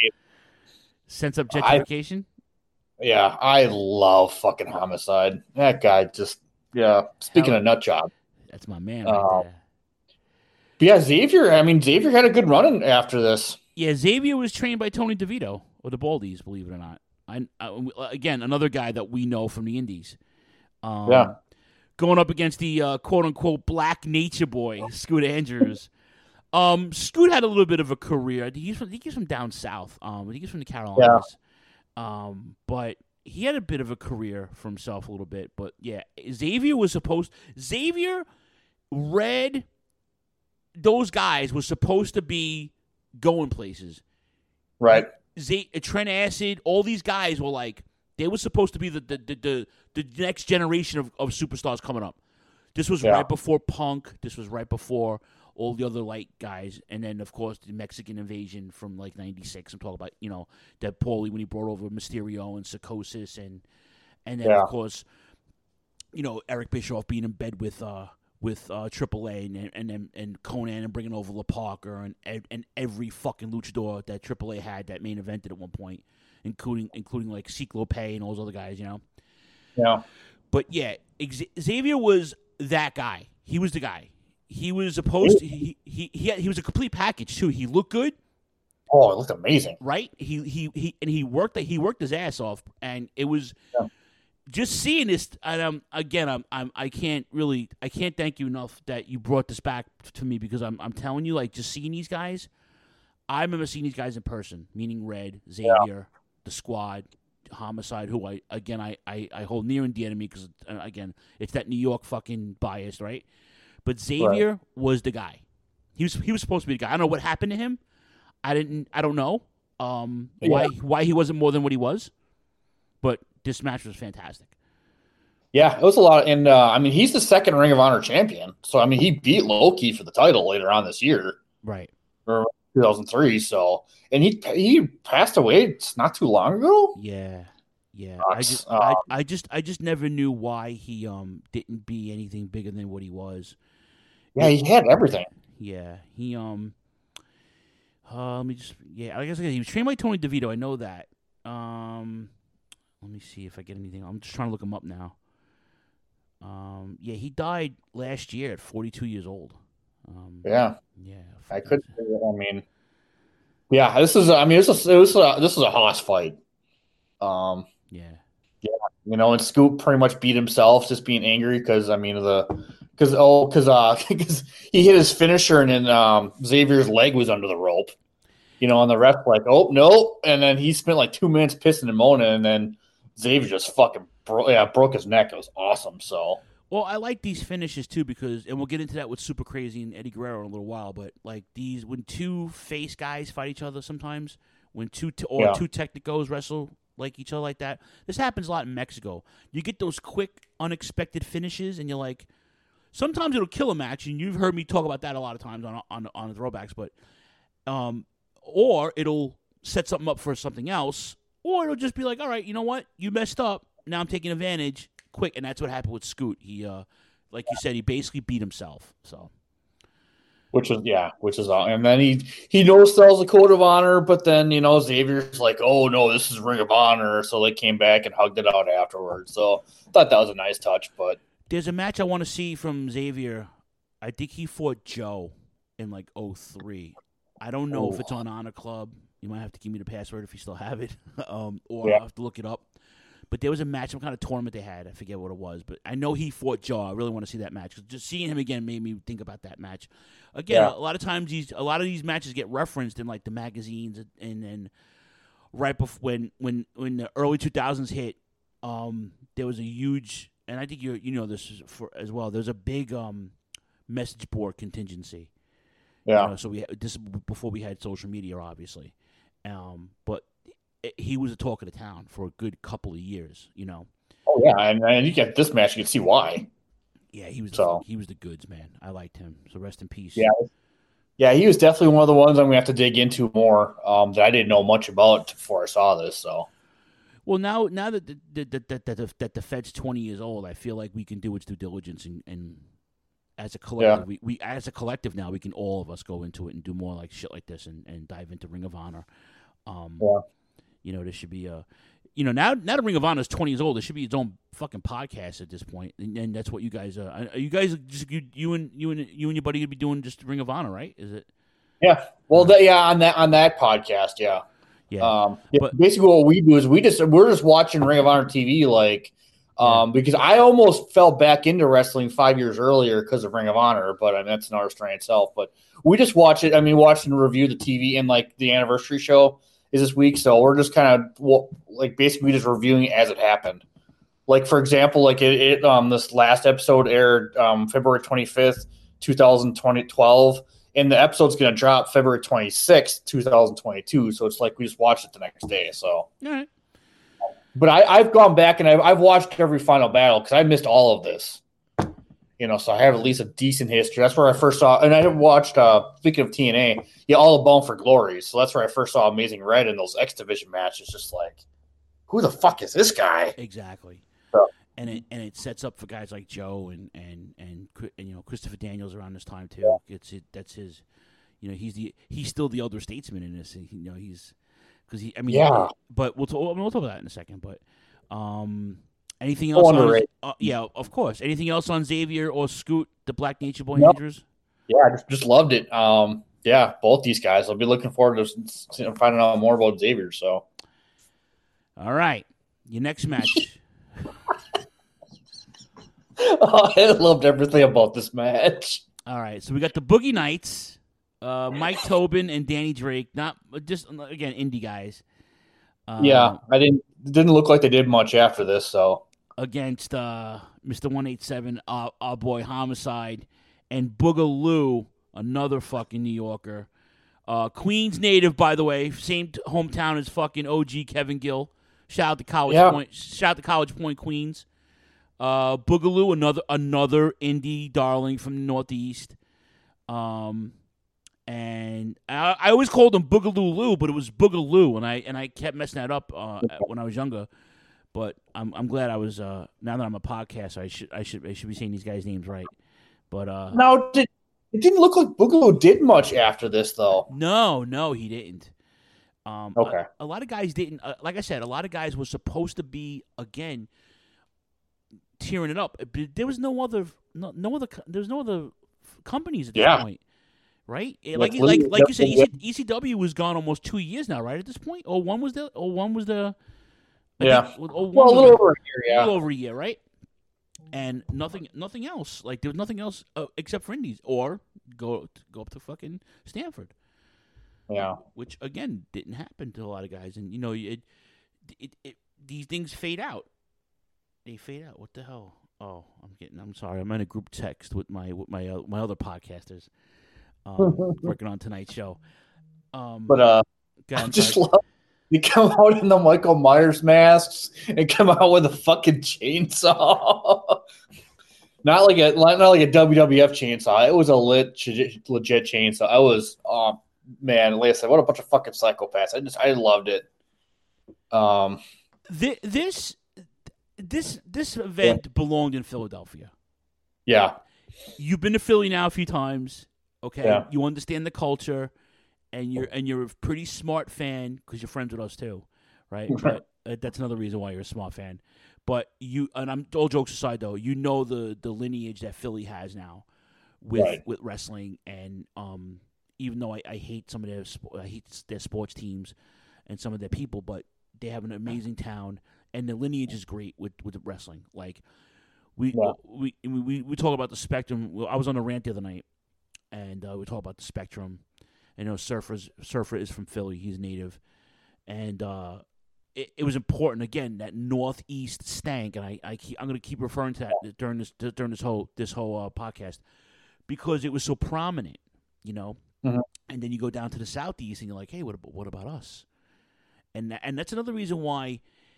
sense objectification. Yeah, I love fucking Homicide. That guy just yeah. Speaking Hell- of nut job, That's my man right Uh, there. but yeah, Xavier. I mean, Xavier had a good run in after this. Yeah, Xavier was trained by Tony DeVito or the Baldies, believe it or not. I, I again another guy that we know from the Indies. Um, Yeah. Going up against the uh, quote unquote black nature boy, Scoot Andrews. Um, Scoot had a little bit of a career. He's from, I think he's from down south. Um, I think he's from the Carolinas. Um, but he had a bit of a career for himself a little bit. But yeah, Xavier was supposed. Xavier, Red, those guys were supposed to be going places. Right. Z- Trent Acid, all these guys were like, they were supposed to be the the, the, the, the next generation of, of superstars coming up. This was Yeah. right before Punk. This was right before all the other light guys. And then, of course, the Mexican invasion from like ninety-six. I'm talking about, you know, that Paulie when he brought over Mysterio and Psychosis. And and then, Yeah. of course, you know, Eric Bischoff being in bed with uh, with uh, Triple A and and and, and Conan and bringing over La Parker and and and every fucking luchador that Triple A had that main evented at one point, including including like Ciclo Pay and all those other guys, you know. Yeah. But yeah, X- Xavier was that guy. He was the guy. He was opposed. To, he he he, had, he was a complete package too. He looked good, Oh, it looked amazing. right? He he he and he worked. He worked his ass off, and it was. Yeah. Just seeing this, and um, again, I'm, I'm, I can't really, I can't thank you enough that you brought this back to me because I'm, I'm telling you, like, just seeing these guys, I remember seeing these guys in person, meaning Red, Xavier, the Squad, Homicide, who I, again, I, I, I hold near and dear to me because, uh, again, it's that New York fucking bias, right? But Xavier Right. was the guy. He was, he was supposed to be the guy. I don't know what happened to him. I didn't, I don't know, um, why, Yeah. why he wasn't more than what he was, but this match was fantastic. Yeah, it was a lot. And uh, I mean, he's the second Ring of Honor champion. So, I mean, he beat Loki for the title later on this year. Right. Or two thousand three. So, and he he passed away not too long ago. Yeah. Yeah. Sucks. I just, Um, I, I just, I just never knew why he um didn't be anything bigger than what he was. Yeah, he had everything. Yeah. He, um, uh, let me just, yeah, I guess he was trained by Tony DeVito. I know that. Um, let me see if I get anything. I'm just trying to look him up now. Um, yeah, he died last year at forty-two years old. Um, Yeah. Yeah. I could. I mean, yeah. This is. I mean, this is. It was a, this is a Haas fight. Um. Yeah. Yeah. You know, and Scoop pretty much beat himself, just being angry because I mean the, because oh, because uh, because he hit his finisher and then um Xavier's leg was under the rope. You know, and the ref like, oh no, and then he spent like two minutes pissing and moaning, and then Xavier just fucking bro- yeah broke his neck. It was awesome. So. Well, I like these finishes too because, and we'll get into that with Super Crazy and Eddie Guerrero in a little while. But like these, when two face guys fight each other, sometimes when two te- or Yeah. two technicos wrestle like each other like that, this happens a lot in Mexico. You get those quick, unexpected finishes, and you're like, sometimes it'll kill a match, and you've heard me talk about that a lot of times on on on the throwbacks. But um, or it'll set something up for something else, or it'll just be like, all right, you know what, you messed up. Now I'm taking advantage. Quick, and that's what happened with Scoot. He, uh, like you said, he basically beat himself. So, Which is yeah, which is all, and then he he no sells a code of honor, but then you know Xavier's like, oh no, this is Ring of Honor, so they came back and hugged it out afterwards. So I thought that was a nice touch. But there's a match I want to see from Xavier. I think he fought Joe in like oh three. I don't know Ooh. if it's on Honor Club. You might have to give me the password if you still have it, um, or Yeah. I'll have to look it up. But there was a match, some kind of tournament they had. I forget what it was, but I know he fought Joe. I really want to see that match. 'Cause just seeing him again made me think about that match. Again, Yeah. a lot of times these, a lot of these matches get referenced in like the magazines, and then right before when when when the early two thousands hit, um, there was a huge, and I think you you know this is for as well. There's a big um, message board contingency. yeah, You know, so we this is before we had social media, obviously, um, but it, he was a talk of the town for a good couple of years. You know, oh yeah, and, and you get this match, you can see why. yeah, he was So- the, he was the goods, man. I liked him. So rest in peace. Yeah, yeah, he was definitely one of the ones I'm gonna have to dig into more um, that I didn't know much about before I saw this. So Well, now now that the, that that that that the, that the Fed's twenty years old, I feel like we can do its due diligence and. and as a collective, Yeah. we, we as a collective now we can all of us go into it and do more like shit like this and, and dive into Ring of Honor. Um, Yeah. You know, there should be a, you know, now now the Ring of Honor is twenty years old. There should be its own fucking podcast at this point, and, and that's what you guys are. Are you guys just you, you and you and you and your buddy would be doing just Ring of Honor, right? Is it? yeah, well, that, yeah, on that on that podcast, yeah. Yeah. Um, yeah, But- basically, what we do is we just we're just watching Ring of Honor T V, like, um, because I almost fell back into wrestling five years earlier because of Ring of Honor, but I mean, that's another story in itself. But we just watch it. I mean, watch and review the T V, and like the anniversary show is this week, so we're just kind of well, like basically just reviewing it as it happened. Like for example, like it, it um this last episode aired um February twenty fifth, two thousand twenty twelve. And the episode's going to drop February twenty-sixth, twenty twenty-two. So it's like we just watched it the next day. So, All right. but I, I've gone back and I've, I've watched every final battle because I missed all of this. You know, so I have at least a decent history. That's where I first saw, and I watched, uh, speaking of T N A, yeah, All the Bone for Glory. So that's where I first saw Amazing Red in those X Division matches. Just like, who the fuck is this guy? Exactly. So- And it and it sets up for guys like Joe and and and, and you know Christopher Daniels around this time too. It's it that's his, you know he's the he's still the elder statesman in this. You know he's because he I mean Yeah. But we'll talk, we'll talk about that in a second. But um, anything else? Oh, on, underrated. uh, yeah, of course. Anything else on Xavier or Scoot, the Black Nature Boy Nope. Andrews? Yeah, I just, just loved it. Um, yeah, both these guys. I'll be looking forward to s- s- finding out more about Xavier. So, All right, your next match. oh, I loved everything about this match. All right, so we got the Boogie Knights, uh, Mike Tobin and Danny Drake. Not just again indie guys. Um, Yeah, I didn't didn't look like they did much after this. So, against uh, Mister one eighty-seven, uh, our boy Homicide, and Boogaloo, another fucking New Yorker. Uh, Queens native, by the way, same t- hometown as fucking O G Kevin Gill. Shout out to College Yeah. Point. Shout out to College Point, Queens. Uh, Boogaloo, another another indie darling from the Northeast. Um, and I, I always called him Boogaloo Lou, but it was Boogaloo, and I and I kept messing that up uh, when I was younger. But I'm I'm glad I was uh, now that I'm a podcaster, I should I should I should be saying these guys' names right. But uh, no, did, it didn't look like Boogaloo did much after this, though. No, no, he didn't. Um, okay, a, a lot of guys didn't. Uh, like I said, a lot of guys were supposed to be again tearing it up. But there was no other, no, no other, there was no other companies at this yeah. point, right? Like, like, like, like you said, E C, E C W was gone almost two years now, right? At this point, oh one was the, oh one was the, I yeah, think, oh, well, a little was, over a year, yeah, a little over a year, right? And nothing, nothing else. Like there was nothing else uh, except for indies, or go go up to fucking Stanford. Yeah, which again didn't happen to a lot of guys, and you know, it, it, it these things fade out. They fade out. What the hell? Oh, I'm getting. I'm sorry. I'm in a group text with my with my uh, my other podcasters, um, working on tonight's show. Um, but uh, I just love you come out in the Michael Myers masks and come out with a fucking chainsaw. Not like a not like a W W F chainsaw. It was a lit, legit chainsaw. I was, um, man, like I said, what a bunch of fucking psychopaths. I just, I loved it. Um, this this this, this event yeah. belonged in Philadelphia. Yeah, you've been to Philly now a few times. Okay, yeah. You understand the culture, and you're and you're a pretty smart fan because you're friends with us too, right? But uh, that's another reason why you're a smart fan. But you and I'm all jokes aside though, you know the, the lineage that Philly has now with right. with wrestling, and um, even though I, I hate some of their I hate their sports teams and some of their people, but they have an amazing town, and the lineage is great with, with wrestling. Like we, yeah. we we we we talk about the Spectrum. I was on a rant the other night, and uh, we talk about the Spectrum. I know Surfer's Surfer is from Philly; he's native, and. Uh, It, it was important again that Northeast stank, and I, I keep, I'm going to keep referring to that during this during this whole this whole uh, podcast because it was so prominent, you know. Mm-hmm. And then you go down to the Southeast, and you're like, hey, what about what about us? And that, and that's another reason why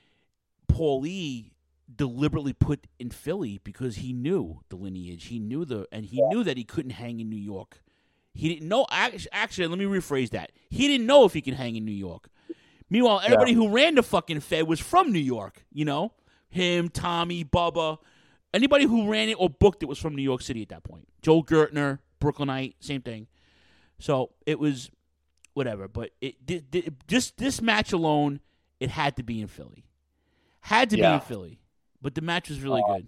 Paul Lee deliberately put in Philly because he knew the lineage, he knew the, and he yeah. knew that he couldn't hang in New York. He didn't know. Actually, let me rephrase that. He didn't know if he could hang in New York. Meanwhile, everybody yeah. who ran the fucking Fed was from New York, you know? Him, Tommy, Bubba. Anybody who ran it or booked it was from New York City at that point. Joe Gertner, Brooklynite, same thing. So it was whatever. But it, it, it just this match alone, it had to be in Philly. Had to yeah. be in Philly. But the match was really uh, good.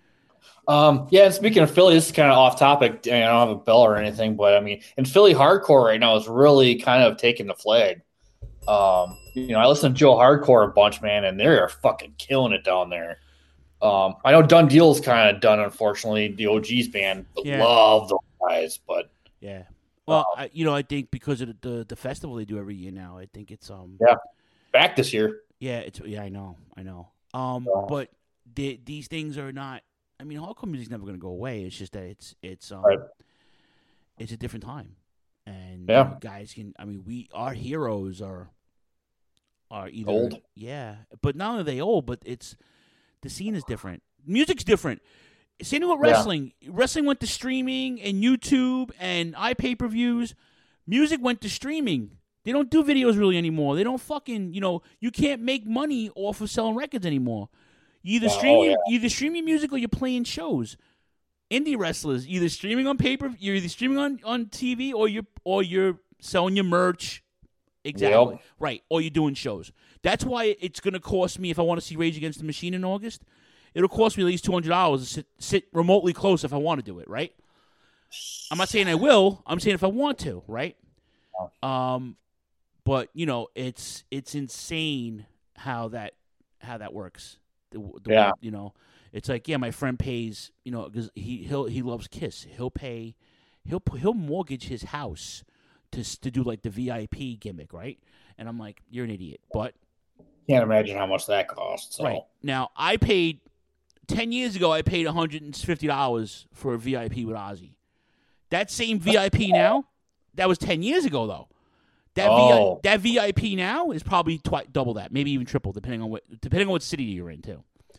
Um, yeah, and speaking of Philly, this is kind of off topic. I don't have a bell or anything, but I mean, in Philly hardcore right now is really kind of taking the flag. Um, you know, I listen to Joe Hardcore a bunch, man, and they're fucking killing it down there. Um, I know Done Deal's kind of done, unfortunately, the O G's band, but yeah. love those guys. But yeah, well, um, I, you know, I think because of the, the the festival they do every year now, I think it's um yeah back this year. Yeah, it's yeah, I know, I know. Um, uh, but they, these things are not. I mean, hardcore music's never going to go away. It's just that it's it's um right. it's a different time, and yeah, you know, guys can. I mean, we our heroes are. Are either old, yeah, but not only are they old, but it's the scene is different. Music's different. Same thing with wrestling. Yeah. Wrestling went to streaming and YouTube and iPay-per-views. Music went to streaming. They don't do videos really anymore. They don't fucking you know. You can't make money off of selling records anymore. You either oh, streaming, yeah. either streaming music or you're playing shows. Indie wrestlers either streaming on paper, you're either streaming on, on T V or you're or you're selling your merch. Exactly. Yep. Right. Or you're doing shows. That's why it's going to cost me, if I want to see Rage Against the Machine in August, it'll cost me at least two hundred dollars to sit, sit remotely close if I want to do it, right? I'm not saying I will. I'm saying if I want to, right? Um, but, you know, it's it's insane how that how that works. The, the yeah. You know, it's like, yeah, my friend pays, you know, because he, he'll, he loves Kiss. He'll pay, he'll he'll mortgage his house to to do like the V I P gimmick, right? And I'm like, you're an idiot. But can't imagine how much that costs. So. Right. Now, I paid, ten years ago, I paid one hundred fifty dollars for a V I P with Ozzy. That same V I P now, that was ten years ago, though. That, oh. V I, that V I P now is probably twice, double that, maybe even triple, depending on what depending on what city you're in, too.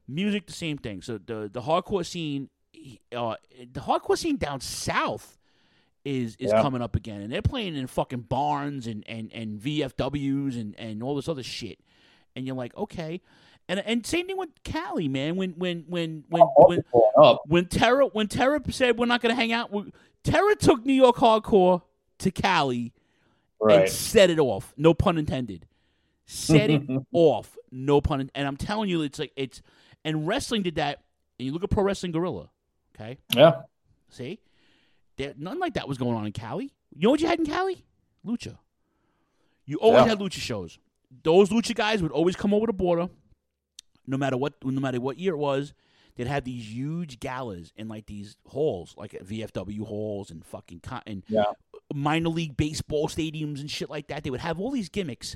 Music, the same thing. So the the hardcore scene, uh, the hardcore scene down south is is yeah. coming up again, and they're playing in fucking barns and, and, and V F Ws and, and all this other shit. And you're like, okay, and and same thing with Cali, man. When when when when when when, when Terra when Terra said we're not going to hang out, Terra took New York hardcore to Cali right. and set it off. No pun intended. Set it off. No pun. In- and I'm telling you, it's like it's and wrestling did that. And you look at Pro Wrestling Guerrilla, okay? Yeah. See, there, nothing like that was going on in Cali. You know what you had in Cali? Lucha. You always yeah. had lucha shows. Those lucha guys would always come over the border, no matter what, no matter what year it was. They'd have these huge galas in like these halls, like V F W halls and fucking con- and yeah. minor league baseball stadiums and shit like that. They would have all these gimmicks,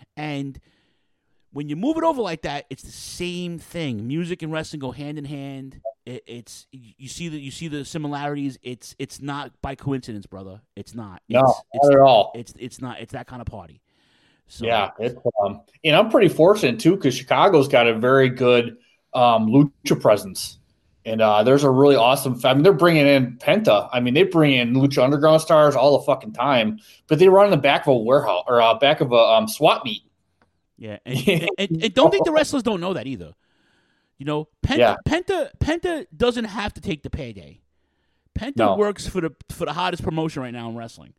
and when you move it over like that, it's the same thing. Music and wrestling go hand in hand. It, it's you see the you see the similarities. It's it's not by coincidence, brother. It's not. No, it's, not it's, at all. It's it's not. It's that kind of party. So, yeah, it's um, and I'm pretty fortunate too because Chicago's got a very good um, lucha presence, and uh, there's a really awesome. I mean, they're bringing in Penta. I mean, they bring in Lucha Underground stars all the fucking time, but they run in the back of a warehouse or uh, back of a um, swap meet. Yeah, and, and, and, and don't think the wrestlers don't know that either. You know, Penta yeah. Penta Penta doesn't have to take the payday. Penta No. works for the for the hottest promotion right now in wrestling.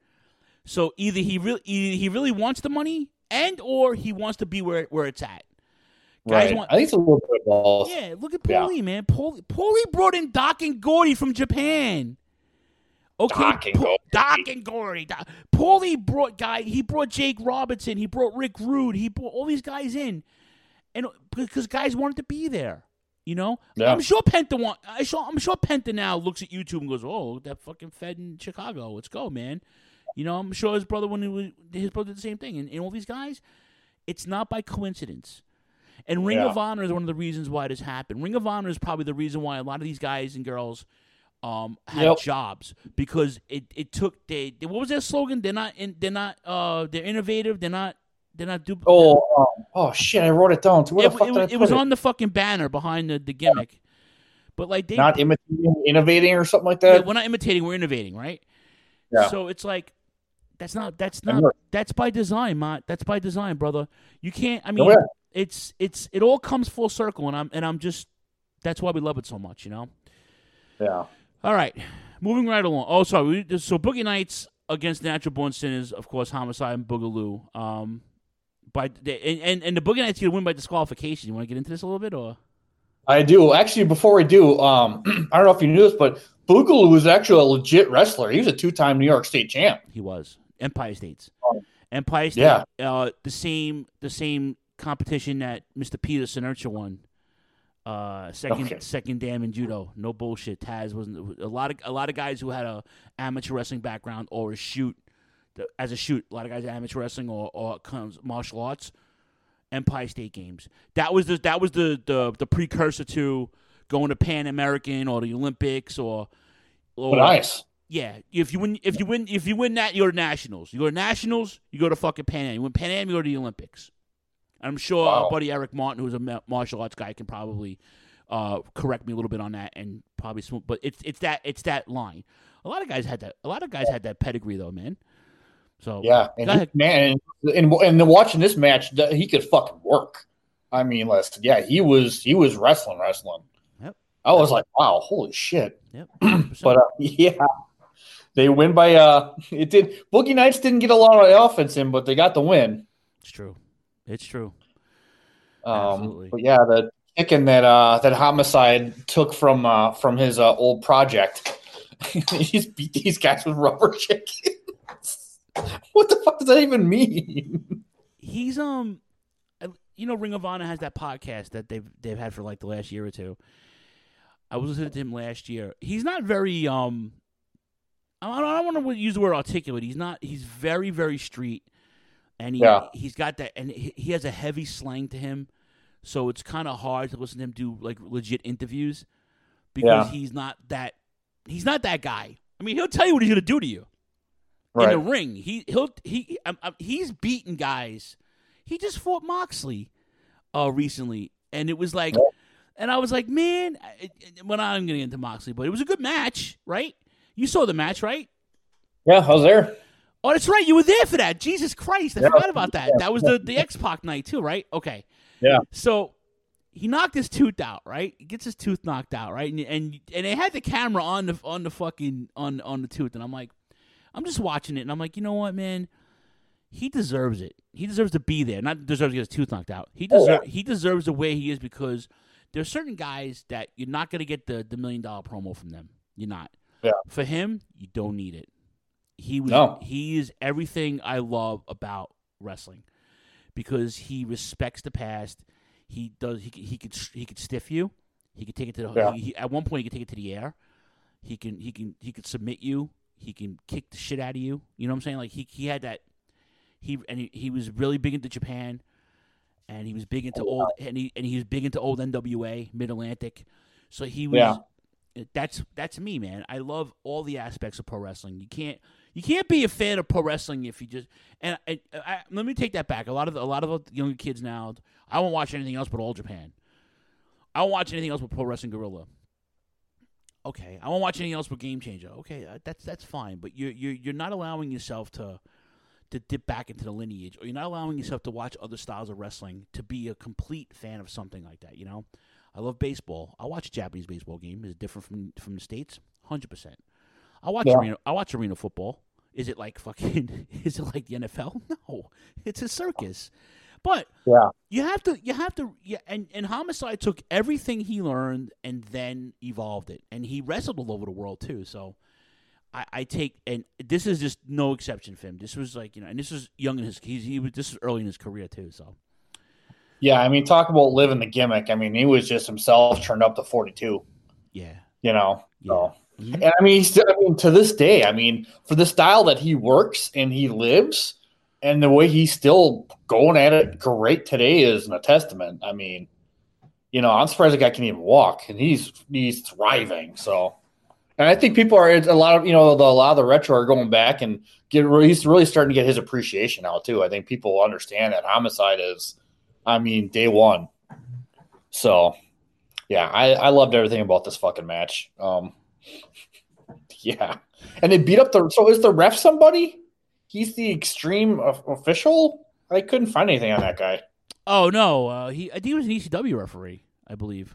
So either he really either he really wants the money, and or he wants to be where where it's at. Guys Right. want, I think it's a little bit of both. yeah, look at Paulie, yeah. man. Paulie, Paulie brought in Doc and Gordy from Japan. Okay, Doc and Pa- Gordy. Doc and Gordy. Doc. Paulie brought guy. He brought Jake Robertson. He brought Rick Rude. He brought all these guys in, and because guys wanted to be there. You know, Yeah. I'm sure Penta want. I sure, I'm sure Penta now looks at YouTube and goes, "Oh, that fucking Fed in Chicago. Let's go, man." You know, I'm sure his brother when he was, his brother did the same thing, and, and all these guys. It's not by coincidence. And Ring Yeah. of Honor is one of the reasons why this happened. Ring of Honor is probably the reason why a lot of these guys and girls um, had Yep. jobs because it, it took they, they what was their slogan? They're not in, they're not uh they're innovative. They're not they're not du- Oh, um, oh shit! I wrote it down. Where It, the fuck it, did I it put was it? on the fucking banner behind the, the gimmick. But like they Not imitating, innovating, or something like yeah, that. we're not imitating, we're innovating, right? Yeah. So it's like that's not that's I not know. that's by design, Mott. That's by design, brother. You can't. I mean, No way. it's it's it all comes full circle, and I'm and I'm just that's why we love it so much, you know. Yeah. All right, moving right along. Oh, sorry. We, so Boogie Nights against Natural Born Sinners, of course, Homicide and Boogaloo. Um, by and and, and the Boogie Nights gonna win by disqualification. You want to get into this a little bit, or? I do. Actually, before we do, um, I don't know if you knew this, but Boogaloo was actually a legit wrestler. He was a two-time New York State champ. He was. Empire States. Empire State. Yeah. Uh, the same the same competition that Mister Peter Sinercha won. Uh, second Okay. second dam in judo. No bullshit. Taz wasn't a lot of a lot of guys who had a amateur wrestling background or a shoot as a shoot. A lot of guys had amateur wrestling or or comes martial arts. Empire State Games. That was the that was the the, the precursor to going to Pan American or the Olympics or or Nice. yeah. If you win if you win if you win that, you go to nationals. You go to nationals, you go to fucking Pan Am. You win Pan Am, you go to the Olympics. I'm sure Wow. our buddy Eric Martin, who's a ma- martial arts guy, can probably uh, correct me a little bit on that and probably sm- but it's it's that it's that line. A lot of guys had that a lot of guys had that pedigree though, man. So Yeah, and go ahead. he- man, and and then watching this match, th- he could fucking work. I mean, let's yeah, he was he was wrestling, wrestling. Yep. I was like, wow, holy shit. Yep. But uh, yeah, they win by uh, it did. Boogie Nights didn't get a lot of offense in, but they got the win. It's true. It's true. Um, Absolutely. But yeah, the chicken that uh that Homicide took from uh from his uh, old project, he's beat these guys with rubber chickens. What the fuck does that even mean? He's um, you know, Ring of Honor has that podcast that they've they've had for like the last year or two. I was listening to him last year. He's not very um, I don't, I don't want to use the word articulate. He's not. He's very very street, and he Yeah. he's got that, and he, he has a heavy slang to him, so it's kind of hard to listen to him do like legit interviews because Yeah. he's not that. He's not that guy. I mean, he'll tell you what he's gonna do to you. Right. In the ring. He he'll he um, um, he's beaten guys. He just fought Moxley uh recently, and it was like And I was like, man, it, it, well, I'm getting into Moxley, but it was a good match, right? You saw the match, right? Yeah, I was there. Oh, that's right. You were there for that. Jesus Christ. I Yeah. forgot about that. Yeah. That was the, the X-Pac night too, right? Okay. Yeah. So he knocked his tooth out, right? He gets his tooth knocked out, right? And and and they had the camera on the on the fucking on on the tooth, and I'm like, I'm just watching it, and I'm like, you know what, man? He deserves it. He deserves to be there. Not deserves to get his tooth knocked out. He deserves Oh, yeah. he deserves the way he is because there's certain guys that you're not gonna get the, the million dollar promo from them. You're not. Yeah. For him, you don't need it. He was No. he is everything I love about wrestling because he respects the past. He does he he could he could stiff you. He could take it to the Yeah. he, he, at one point he could take it to the air. He can he can he could submit you. He can kick the shit out of you. You know what I'm saying? Like he he had that he and he, he was really big into Japan and he was big into old and he and he was big into old N W A, Mid Atlantic. So he was Yeah. That's that's me, man. I love all the aspects of pro wrestling. You can't you can't be a fan of pro wrestling if you just and I, I, let me take that back. A lot of the, a lot of the younger kids now, I won't watch anything else but All Japan. I won't watch anything else but Pro Wrestling Guerrilla. Okay, I won't watch anything else but Game Changer. Okay, uh, that's that's fine, but you're you're you're not allowing yourself to to dip back into the lineage, or you're not allowing yourself to watch other styles of wrestling to be a complete fan of something like that. You know. I love baseball. I watch a Japanese baseball game. Is it different from from the States? one hundred percent. I watch Yeah. arena. I watch arena football. Is it like fucking? Is it like the N F L? No, it's a circus. But Yeah. you have to. You have to. Yeah. And and Homicide took everything he learned and then evolved it. And he wrestled all over the world too. So I, I take and this is just no exception for him. This was like you know, and this was young in his. He's he was this is early in his career too. So. Yeah, I mean, talk about living the gimmick. I mean, he was just himself turned up to forty-two. Yeah. You know, Yeah. so. Mhm. And I mean, he's still, I mean, to this day, I mean, for the style that he works and he lives, and the way he's still going at it great today is a testament. I mean, you know, I'm surprised the guy can even walk, and he's he's thriving. So, and I think people are a lot of you know the, a lot of the retro are going back and get he's really starting to get his appreciation out too. I think people understand that Homicide is. I mean, day one. So, yeah, I, I loved everything about this fucking match. Um, yeah. And they beat up the – so is the ref somebody? He's the extreme official? I couldn't find anything on that guy. Oh, no. Uh, he I think he was an E C W referee, I believe.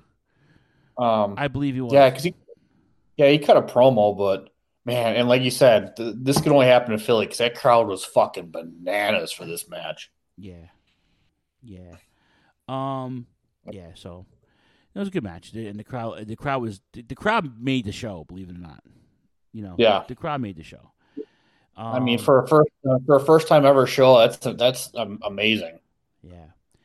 Um, I believe he was. Yeah, because he, yeah, he cut a promo, but, man, and like you said, th- this could only happen in Philly because that crowd was fucking bananas for this match. Yeah. Yeah. Um. Yeah. So it was a good match, and the crowd, the crowd was, the crowd made the show. Believe it or not, you know. Yeah. The crowd made the show. Um, I mean, for a first uh, for a first time ever show, that's that's um, amazing. Yeah.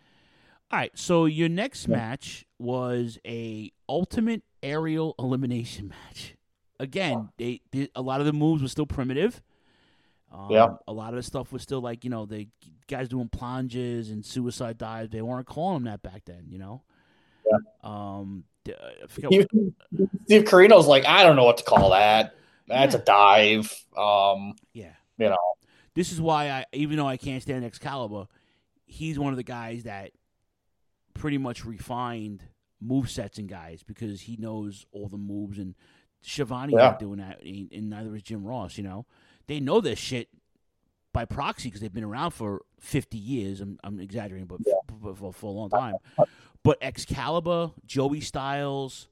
All right. So your next match was a ultimate aerial elimination match. Again, they, they a lot of the moves were still primitive. Um, Yeah. A lot of the stuff was still like, you know, the guys doing plunges and suicide dives. They weren't calling them that back then, you know? Yeah. Um, I forget Steve, what, Steve Carino's like, I don't know what to call that. That's Yeah. a dive. Um, yeah. you know. This is why I, even though I can't stand Excalibur, he's one of the guys that pretty much refined movesets and guys because he knows all the moves. And Shivani Yeah. ain't doing that, and and neither is Jim Ross, you know? They know this shit by proxy because they've been around for fifty years. I'm, I'm exaggerating, but Yeah. for, for, for a long time. But Excalibur, Joey Styles,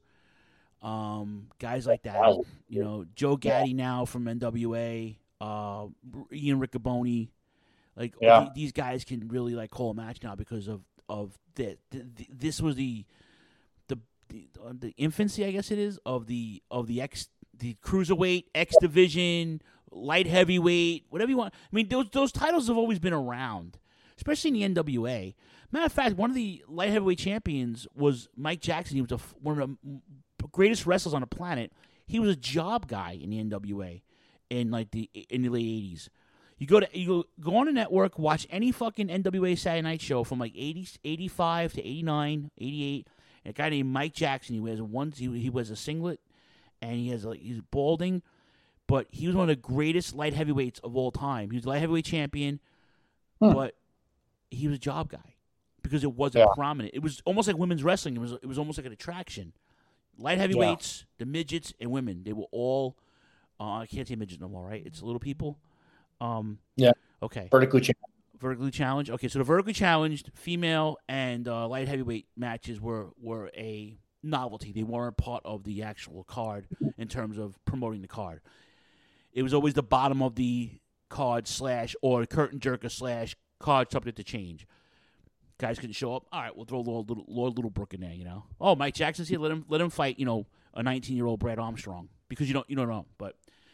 um, guys like that, Wow. you know, Joe Gaddy now from N W A, uh, Ian Riccaboni, like Yeah. th- these guys can really like call a match now because of of this. This was the the the, uh, the infancy, I guess it is, of the of the X the cruiserweight, X division, light heavyweight, whatever you want. I mean, those those titles have always been around, especially in the N W A. Matter of fact, one of the light heavyweight champions was Mike Jackson. He was a, one of the greatest wrestlers on the planet. He was a job guy in the N W A in like the in the late eighties. You go to you go, go on a network, watch any fucking N W A Saturday Night show from like eighty, eighty-five to eighty-nine, eighty-eight. And a guy named Mike Jackson. He wears a one. He, he wears a singlet, and he has like he's balding, but he was one of the greatest light heavyweights of all time. He was a light heavyweight champion, Hmm. but he was a job guy. because it wasn't Yeah. prominent. It was almost like women's wrestling. It was it was almost like an attraction. Light heavyweights, yeah. the midgets, and women. They were all. Uh, I can't say midgets no more, right? It's little people. Um, yeah. Okay. Vertically challenged. Vertically challenged. Okay, so the vertically challenged female and uh, light heavyweight matches were were a novelty. They weren't part of the actual card in terms of promoting the card. It was always the bottom of the card slash or curtain jerker slash card subject to change. Guys couldn't show up. All right, we'll throw Lord Little, Lord Littlebrook in there. You know, oh, Mike Jackson's here. Let him let him fight. You know, a nineteen-year-old Brad Armstrong because you don't you don't know. But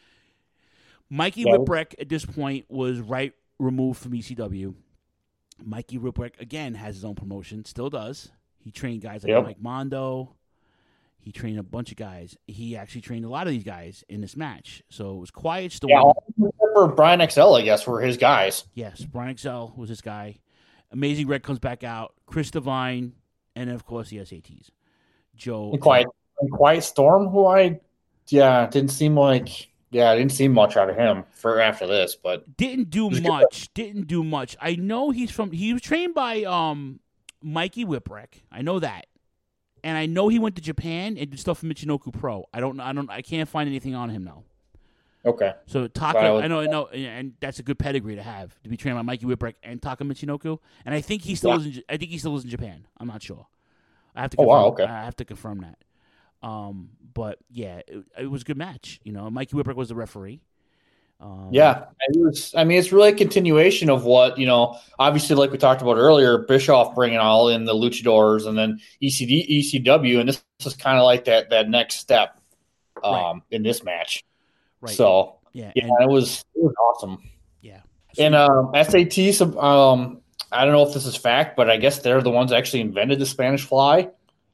Mikey yeah. Whipwreck at this point was right removed from E C W. Mikey Whipwreck again has his own promotion, still does. He trained guys like yep. Mike Mondo. He trained a bunch of guys. He actually trained a lot of these guys in this match. So it was Quiet Storm. Yeah, for Brian X L, I guess, were his guys. Yes, Brian X L was his guy. Amazing Red comes back out. Chris Devine, and then, of course, the S A Ts. Joe. And Quiet, and Quiet Storm, who I, yeah, didn't seem like, yeah, I didn't see much out of him for after this, but. Didn't do much. Good. Didn't do much. I know he's from, he was trained by um, Mikey Whipwreck. I know that. And I know he went to Japan and did stuff for Michinoku Pro. I don't, I don't, I can't find anything on him though. Okay. So Taka, well, I know, I know, and that's a good pedigree to have to be trained by Mikey Whipwreck and Taka Michinoku. And I think he still yeah. is. In, I think he still is in Japan. I'm not sure. I have to. Confirm, oh wow. Okay. I have to confirm that. Um, but yeah, it, it was a good match. You know, Mikey Whipwreck was the referee. Um, yeah, it was. I mean, it's really a continuation of what you know. Obviously, like we talked about earlier, Bischoff bringing all in the Luchadors, and then E C D, E C W, and this, this is kind of like that that next step um, right. in this match. Right. So yeah, yeah, and, it was it was awesome. Yeah, so, and um, S A T. Um, I don't know if this is fact, but I guess they're the ones that actually invented the Spanish Fly.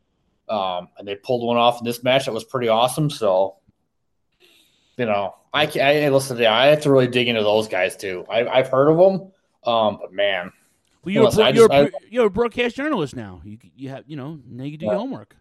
Um, and they pulled one off in this match that was pretty awesome. So, you know, I I listen to I have to really dig into those guys too. I, I've heard of them, um, but man, well, you're, listen, a, you're, just, a, I, you're a broadcast journalist now. You you have you know now you do yeah. your homework.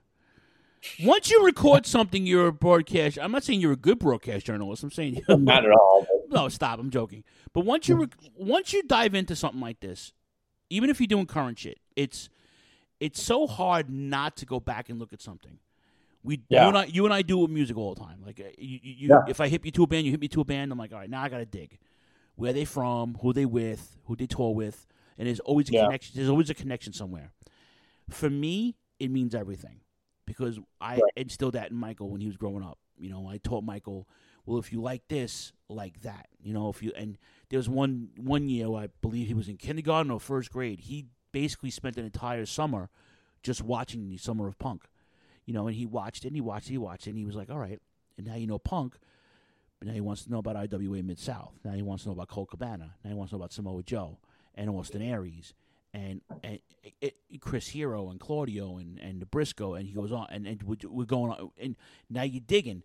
Once you record something, you're a broadcast. I'm not saying you're a good broadcast journalist. I'm saying not at all. No, stop. I'm joking. But once you rec- once you dive into something like this, even if you're doing current shit, it's it's so hard not to go back and look at something. We yeah. you and I you and I do it with music all the time. Like you, you yeah. if I hit you to a band, you hit me to a band. I'm like, all right, now I got to dig. Where they from? Who they with? Who they tour with? And there's always a yeah. connection. There's always a connection somewhere. For me, it means everything. Because I right. instilled that in Michael when he was growing up. You know, I taught Michael, well, if you like this, like that. You know, if you and there was one one year I believe he was in kindergarten or first grade. He basically spent an entire summer just watching the Summer of Punk. You know, and he watched it, and he watched it, he watched it, and he was like, all right, and now you know Punk, but now he wants to know about I W A Mid-South. Now he wants to know about Colt Cabana. Now he wants to know about Samoa Joe and Austin Aries. And, and it, it, Chris Hero and Claudio and, and the Briscoe, and he goes on, and, and we're, we're going on, and now you're digging.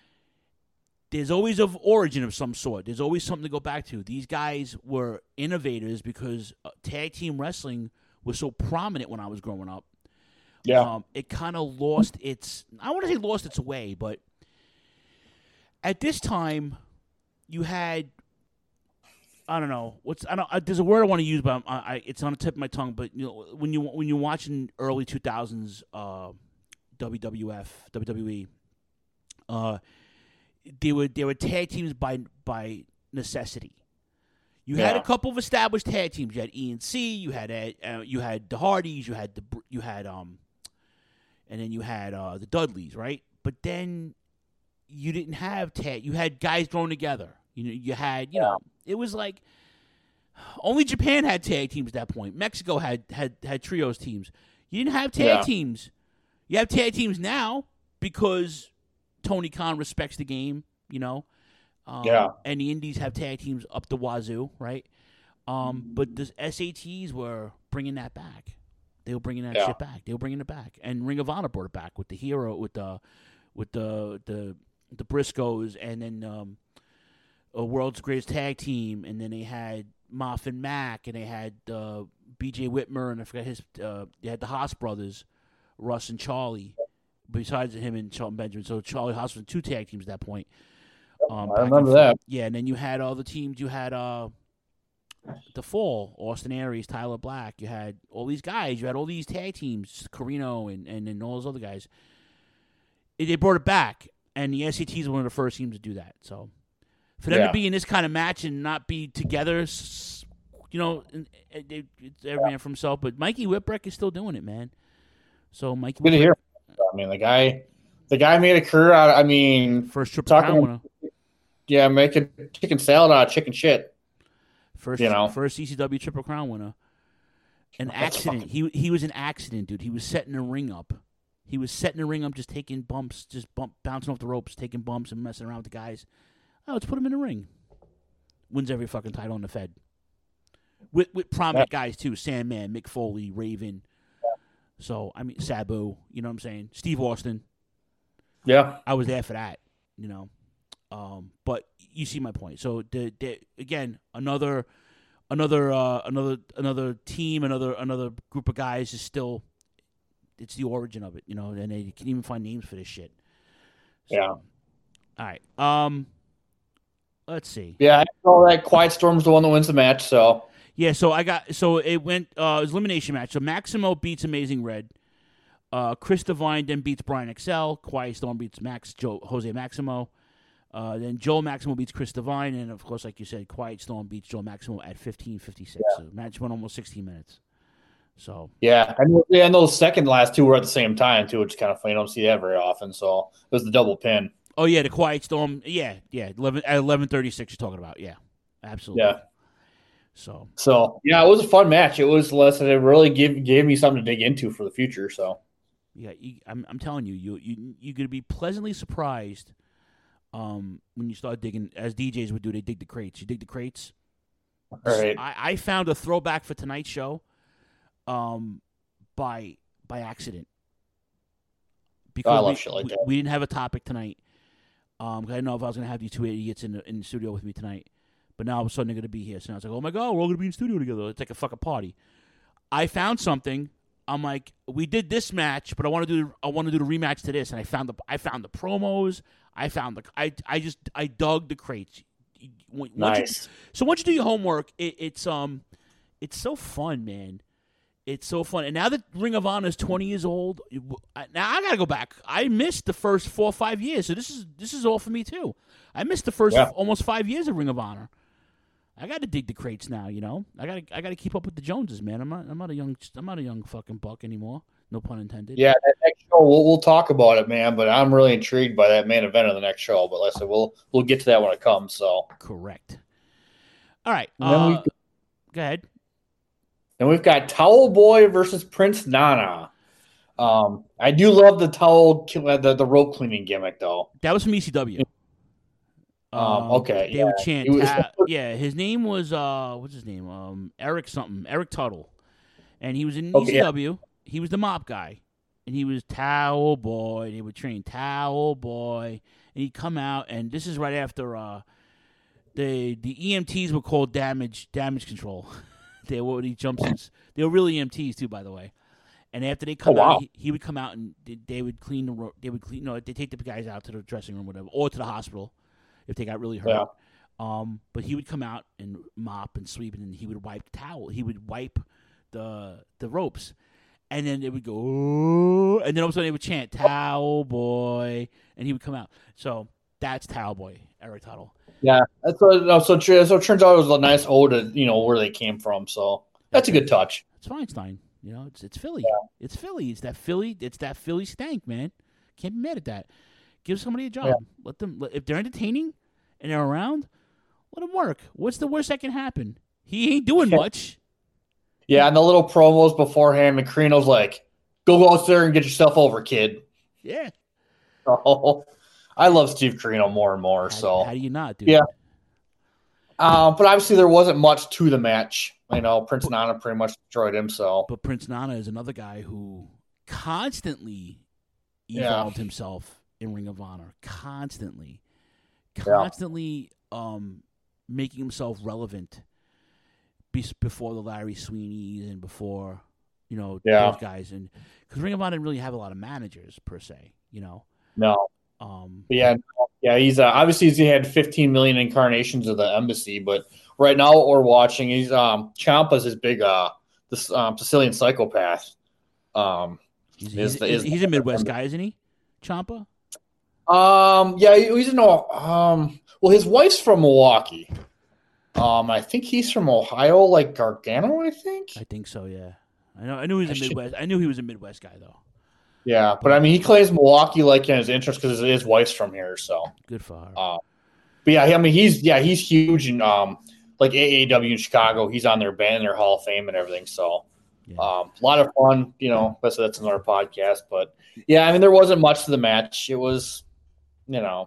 There's always an origin of some sort. There's always something to go back to. These guys were innovators because uh, tag team wrestling was so prominent when I was growing up. Yeah, um, it kind of lost its. I want to say lost its way, but at this time, you had. I don't know what's. I don't. I, there's a word I want to use, but I, I, it's on the tip of my tongue. But you know, when you when you're watching early two thousands uh, W W F, W W E, uh, they were they were tag teams by by necessity. You yeah. had a couple of established tag teams. You had E and C. You had uh, you had the Hardys. You had the you had um, and then you had uh, the Dudleys, right? But then you didn't have tag. You had guys thrown together. You know, you had you yeah. know. It was like only Japan had tag teams at that point. Mexico had had, had trios teams. You didn't have tag yeah. teams. You have tag teams now because Tony Khan respects the game, you know. Um, yeah. And the Indies have tag teams up the wazoo, right? Um, but the S A Ts were bringing that back. They were bringing that yeah. shit back. They were bringing it back. And Ring of Honor brought it back with the hero, with the with the the the Briscoes, and then. Um, A world's greatest tag team, and then they had Moff and Mac, and they had uh, B J Whitmer, and I forgot his. Uh, they had the Haas brothers, Russ and Charlie. Besides him and Shelton Benjamin, so Charlie Haas was in two tag teams at that point. Um, I remember that. Yeah, and then you had all the teams. You had uh, the fall, Austin Aries, Tyler Black, you had all these guys, you had all these tag teams, Carino and, and, and all those other guys. They brought it back, and the S C T is one of the first teams to do that. So for them Yeah. to be in this kind of match and not be together, you know, it's every man for himself. But Mikey Whipwreck is still doing it, man. So Mikey, Good to hear. I mean, the guy, the guy made a career out. I mean, first triple talking, crown winner, yeah, making chicken salad out of chicken shit. first you know. first C C W triple crown winner. An That's accident. He he was an accident, dude. He was setting a ring up. He was setting the ring up, just taking bumps, just bump, bouncing off the ropes, taking bumps and messing around with the guys. Oh, let's put him in the ring. Wins every fucking title in the Fed. With with prominent yeah. guys, too. Sandman, Mick Foley, Raven. Yeah. So, I mean, Sabu, you know what I'm saying? Steve Austin. Yeah. I was there for that, you know. Um, but you see my point. So, the, the, again, another another uh, another another team, another another group of guys is still... It's the origin of it, you know, and they can even find names for this shit. So, yeah. All right. Um, let's see. Yeah, I know that Quiet Storm's the one that wins the match, so. Yeah, so I got, so it went, uh, it was elimination match. So Maximo beats Amazing Red. Uh, Chris Devine then beats Brian Excel. Quiet Storm beats Max, Joe, Jose Maximo. Uh, then Joe Maximo beats Chris Devine. And, of course, like you said, Quiet Storm beats Joe Maximo at fifteen fifty-six. Yeah. So the match went almost sixteen minutes. So yeah, I know, yeah, I know the second last two were at the same time too, which is kind of funny. You don't see that very often. So it was the double pin. Oh yeah, the Quiet Storm. Yeah, yeah, eleven at eleven thirty six. You're talking about. Yeah, absolutely. Yeah. So so yeah, it was a fun match. It was less. It really gave gave me something to dig into for the future. So yeah, you, I'm I'm telling you, you you you're gonna be pleasantly surprised. Um, when you start digging, as D Js would do, they dig the crates. You dig the crates. All right. I, I found a throwback for tonight's show. Um, by by accident. Because oh, I love we, shit like we, that. we didn't have a topic tonight. Um, cause I didn't know if I was gonna have these two idiots in the in the studio with me tonight. But now all of a sudden they're gonna be here. So I was like, oh my god, we're all gonna be in the studio together. It's like a fucking party. I found something. I'm like, we did this match, but I want to do I want to do the rematch to this, and I found the I found the promos. I found the I I just I dug the crates. Once nice. You, so once you do your homework, it, it's um, it's so fun, man. It's so fun. And now that Ring of Honor is twenty years old, now I got to go back. I missed the first four or five years. So this is this is all for me, too. I missed the first yeah. f- almost five years of Ring of Honor. I got to dig the crates now, you know. I got to I got to keep up with the Joneses, man. I'm not I'm not a young I'm not a young fucking buck anymore. No pun intended. Yeah, that next show we'll we'll talk about it, man. But I'm really intrigued by that main event of the next show. But like I said, we'll we'll get to that when it comes. So correct. All right. And then uh, we go ahead. And we've got Towel Boy versus Prince Nana. Um, I do love the towel, the, the rope cleaning gimmick, though. That was from E C W. Um, um, okay, they yeah. would chant. Was, ta- yeah, his name was uh, what's his name? Um, Eric something, Eric Tuttle, and he was in okay, E C W. Yeah. He was the mop guy, and he was Towel Boy. They would train Towel Boy, and he'd come out, and this is right after uh, the the E M Ts were called damage damage control. They were these jumpsuits. They were really E M Ts too, by the way. And after they come oh, wow. out, he, he would come out and they, they would clean the ro- they would clean. No, they take the guys out to the dressing room, or whatever, or to the hospital if they got really hurt. Yeah. Um, but he would come out and mop and sweep, and then he would wipe the towel. He would wipe the the ropes, and then it would go, oh, and then all of a sudden they would chant "Towel Boy," and he would come out. So that's Towel Boy, Eric Tuttle. Yeah, that's what, no, so so it turns out it was a nice ode to, you know, where they came from. So that's a good touch. It's Feinstein, you know. It's it's Philly. Yeah. It's Philly. It's that Philly. It's that Philly stank, man. Can't be mad at that. Give somebody a job. Yeah. Let them. If they're entertaining and they're around, let them work. What's the worst that can happen? He ain't doing much. Yeah, and the little promos beforehand, McCreano's like, "Go out there and get yourself over, kid." Yeah. So, I love Steve Carino more and more. How, so how do you not, dude? Yeah. Um, but obviously there wasn't much to the match. You know, Prince Nana pretty much destroyed him. So, but Prince Nana is another guy who constantly evolved yeah. himself in Ring of Honor. Constantly, constantly, yeah. um, making himself relevant before the Larry Sweeneys and before, you know, yeah. those guys. And because Ring of Honor didn't really have a lot of managers per se, you know. No. Um, but yeah, yeah. He's uh, obviously he had fifteen million incarnations of the embassy, but right now or watching. He's um Ciampa's his big uh this um Sicilian psychopath. Um, he's, is, he's, is, he's a Midwest guy, isn't he? Ciampa? Um, yeah, he's in um. Well, his wife's from Milwaukee. Um, I think he's from Ohio, like Gargano. I think. I think so. Yeah, I know. I knew he was a Midwest. I knew he was a Midwest guy, though. Yeah, but I mean, he claims Milwaukee like in his interest because his wife's from here. So good for her. Uh, but yeah, I mean, he's yeah, he's huge in um like A A W in Chicago. He's on their band, their Hall of Fame, and everything. So. Yeah. Um, a lot of fun, you know. That's that's another podcast, but yeah, I mean, there wasn't much to the match. It was, you know,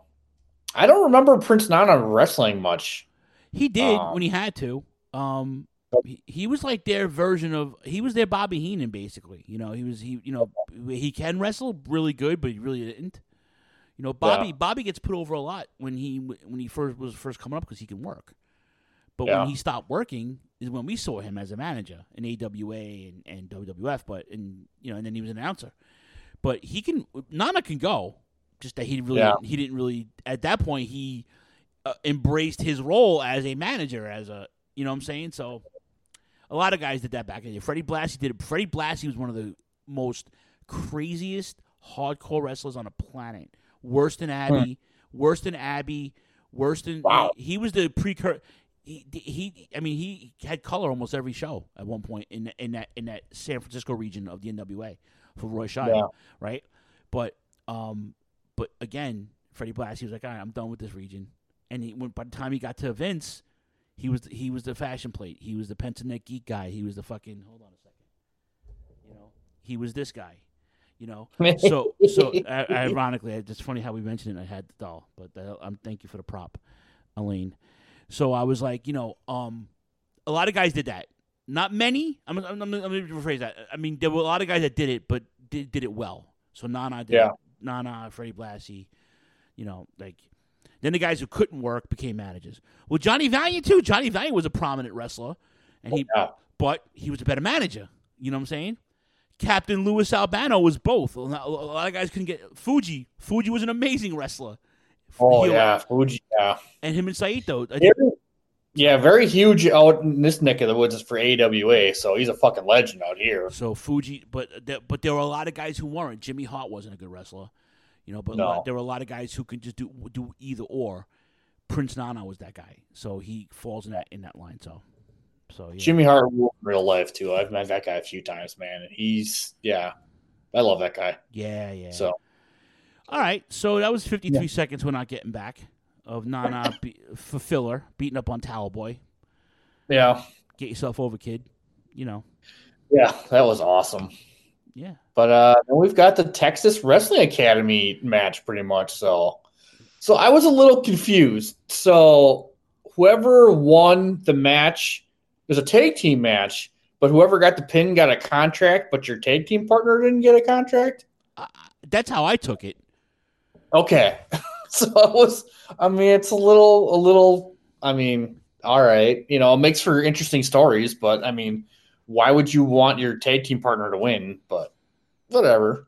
I don't remember Prince Nana wrestling much. He did um, when he had to. Um, he, he was like their version of he was their Bobby Heenan, basically. You know, he was he you know he can wrestle really good, but he really didn't. You know, Bobby yeah. Bobby gets put over a lot when he when he first was first coming up because he can work. But yeah. when he stopped working is when we saw him as a manager in A W A and, and W W F, but and you know, and then he was an announcer. But he can Nana can go, just that he really yeah. he didn't really at that point he uh, embraced his role as a manager, as a you know what I'm saying. So a lot of guys did that back in the day. Freddie Blassie did it. Freddie Blassie was one of the most craziest hardcore wrestlers on the planet. Worse than Abby, hmm. worse than Abby, worse than wow. he, he was the precursor. He, he, I mean, he had color almost every show at one point in in that in that San Francisco region of the N W A for Roy Scheider, yeah. right? But, um, but again, Freddie Blassie was like, all right, I'm done with this region. And he, when, by the time he got to Vince, he was he was the fashion plate. He was the pencil neck geek guy. He was the fucking hold on a second, you know, he was this guy, you know. so so uh, ironically, it's funny how we mentioned it. I had the doll, but uh, I'm thank you for the prop, Elaine. So I was like, you know, um, a lot of guys did that. Not many. I'm, I'm, I'm, I'm going to rephrase that. I mean, there were a lot of guys that did it, but did, did it well. So Nana did yeah. it. Nana, Freddie Blassie, you know, like. Then the guys who couldn't work became managers. Well, Johnny Valiant, too. Johnny Valiant was a prominent wrestler, and he, yeah. but he was a better manager. You know what I'm saying? Captain Louis Albano was both. A lot of guys couldn't get Fuji. Fuji was an amazing wrestler. Oh, yeah, Fuji, yeah. And him and Saito. Very, yeah, very huge out in this neck of the woods for A W A, so he's a fucking legend out here. So Fuji, but but there were a lot of guys who weren't. Jimmy Hart wasn't a good wrestler, you know, but no. a lot, there were a lot of guys who could just do do either or. Prince Nana was that guy, so he falls in that in that line. So, so yeah. Jimmy Hart in real life, too. I've met that guy a few times, man, and he's, yeah, I love that guy. Yeah, yeah. So. All right, so that was fifty-three yeah. seconds we're not getting back of Nana be, for filler, beating up on Towel Boy. Yeah. Get yourself over, kid. You know. Yeah, that was awesome. Yeah. But uh, we've got the Texas Wrestling Academy match pretty much, so. So I was a little confused. So whoever won the match, it was a tag team match, but whoever got the pin got a contract, but your tag team partner didn't get a contract? Uh, that's how I took it. Okay. So it was, I mean, it's a little, a little, I mean, all right. You know, it makes for interesting stories, but I mean, why would you want your tag team partner to win? But whatever.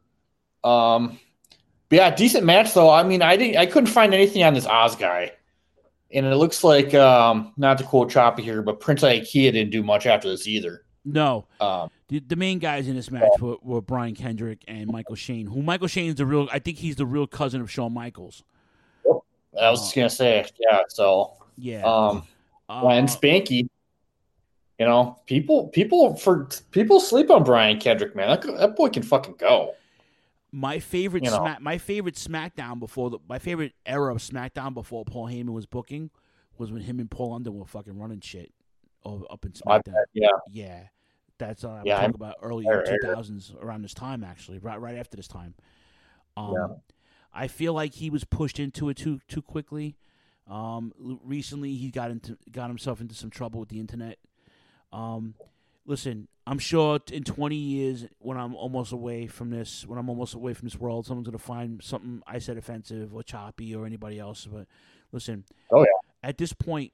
Um, but yeah, decent match though. I mean, I didn't, I couldn't find anything on this Oz guy. And it looks like, um, not to quote Choppy here, but Prince Ikea didn't do much after this either. No. Um, the, the main guys in this match were, were Brian Kendrick and Michael Shane, who Michael Shane's the real, I think he's the real cousin of Shawn Michaels. I was just going to say, yeah, so. Yeah. Um, uh, and Spanky, you know, people, people, for people sleep on Brian Kendrick, man. That, that boy can fucking go. My favorite, you know. smack, my favorite SmackDown before the, my favorite era of SmackDown before Paul Heyman was booking was when him and Paul London were fucking running shit up in SmackDown. Bet, yeah, yeah, that's uh, yeah, I'm talking about early two thousands, around this time actually, right, right after this time. Um, yeah. I feel like he was pushed into it too too quickly. Um, recently, he got into got himself into some trouble with the internet. Um, listen, I'm sure in twenty years, when I'm almost away from this, when I'm almost away from this world, someone's gonna find something I said offensive or choppy or anybody else. But listen, oh yeah, at this point,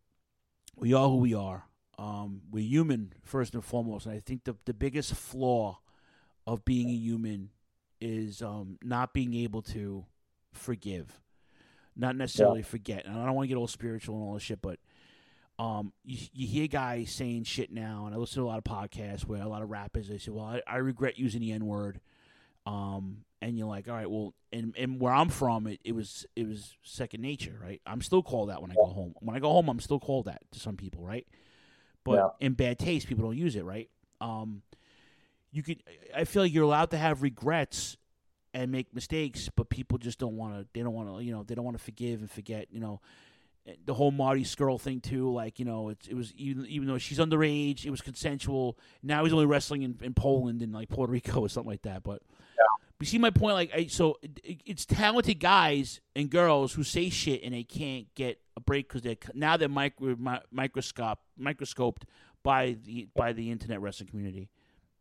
we are who we are. Um, we're human first and foremost, and I think the the biggest flaw of being a human is um, not being able to forgive, not necessarily yeah. forget. And I don't want to get all spiritual and all this shit, but Um, you, you hear guys saying shit now, and I listen to a lot of podcasts where a lot of rappers, they say, well, I, I regret using the N-word. Um, and you're like, all right, well, and, and where I'm from, it, it was it was second nature, right? I'm still called that when I go home. When I go home, I'm still called that to some people, right? But yeah. in bad taste, people don't use it, right? Um, you could, I feel like you're allowed to have regrets and make mistakes, but people just don't want to, they don't want to, you know, they don't want to forgive and forget, you know. The whole Marty Skrull thing too, like, you know, it, it was even even though she's underage, it was consensual. Now he's only wrestling in, in Poland and like Puerto Rico or something like that. But yeah. you see my point, like, I, so it, it's talented guys and girls who say shit and they can't get a break because they're now they're micro, mi- microscope microscoped by the by the internet wrestling community.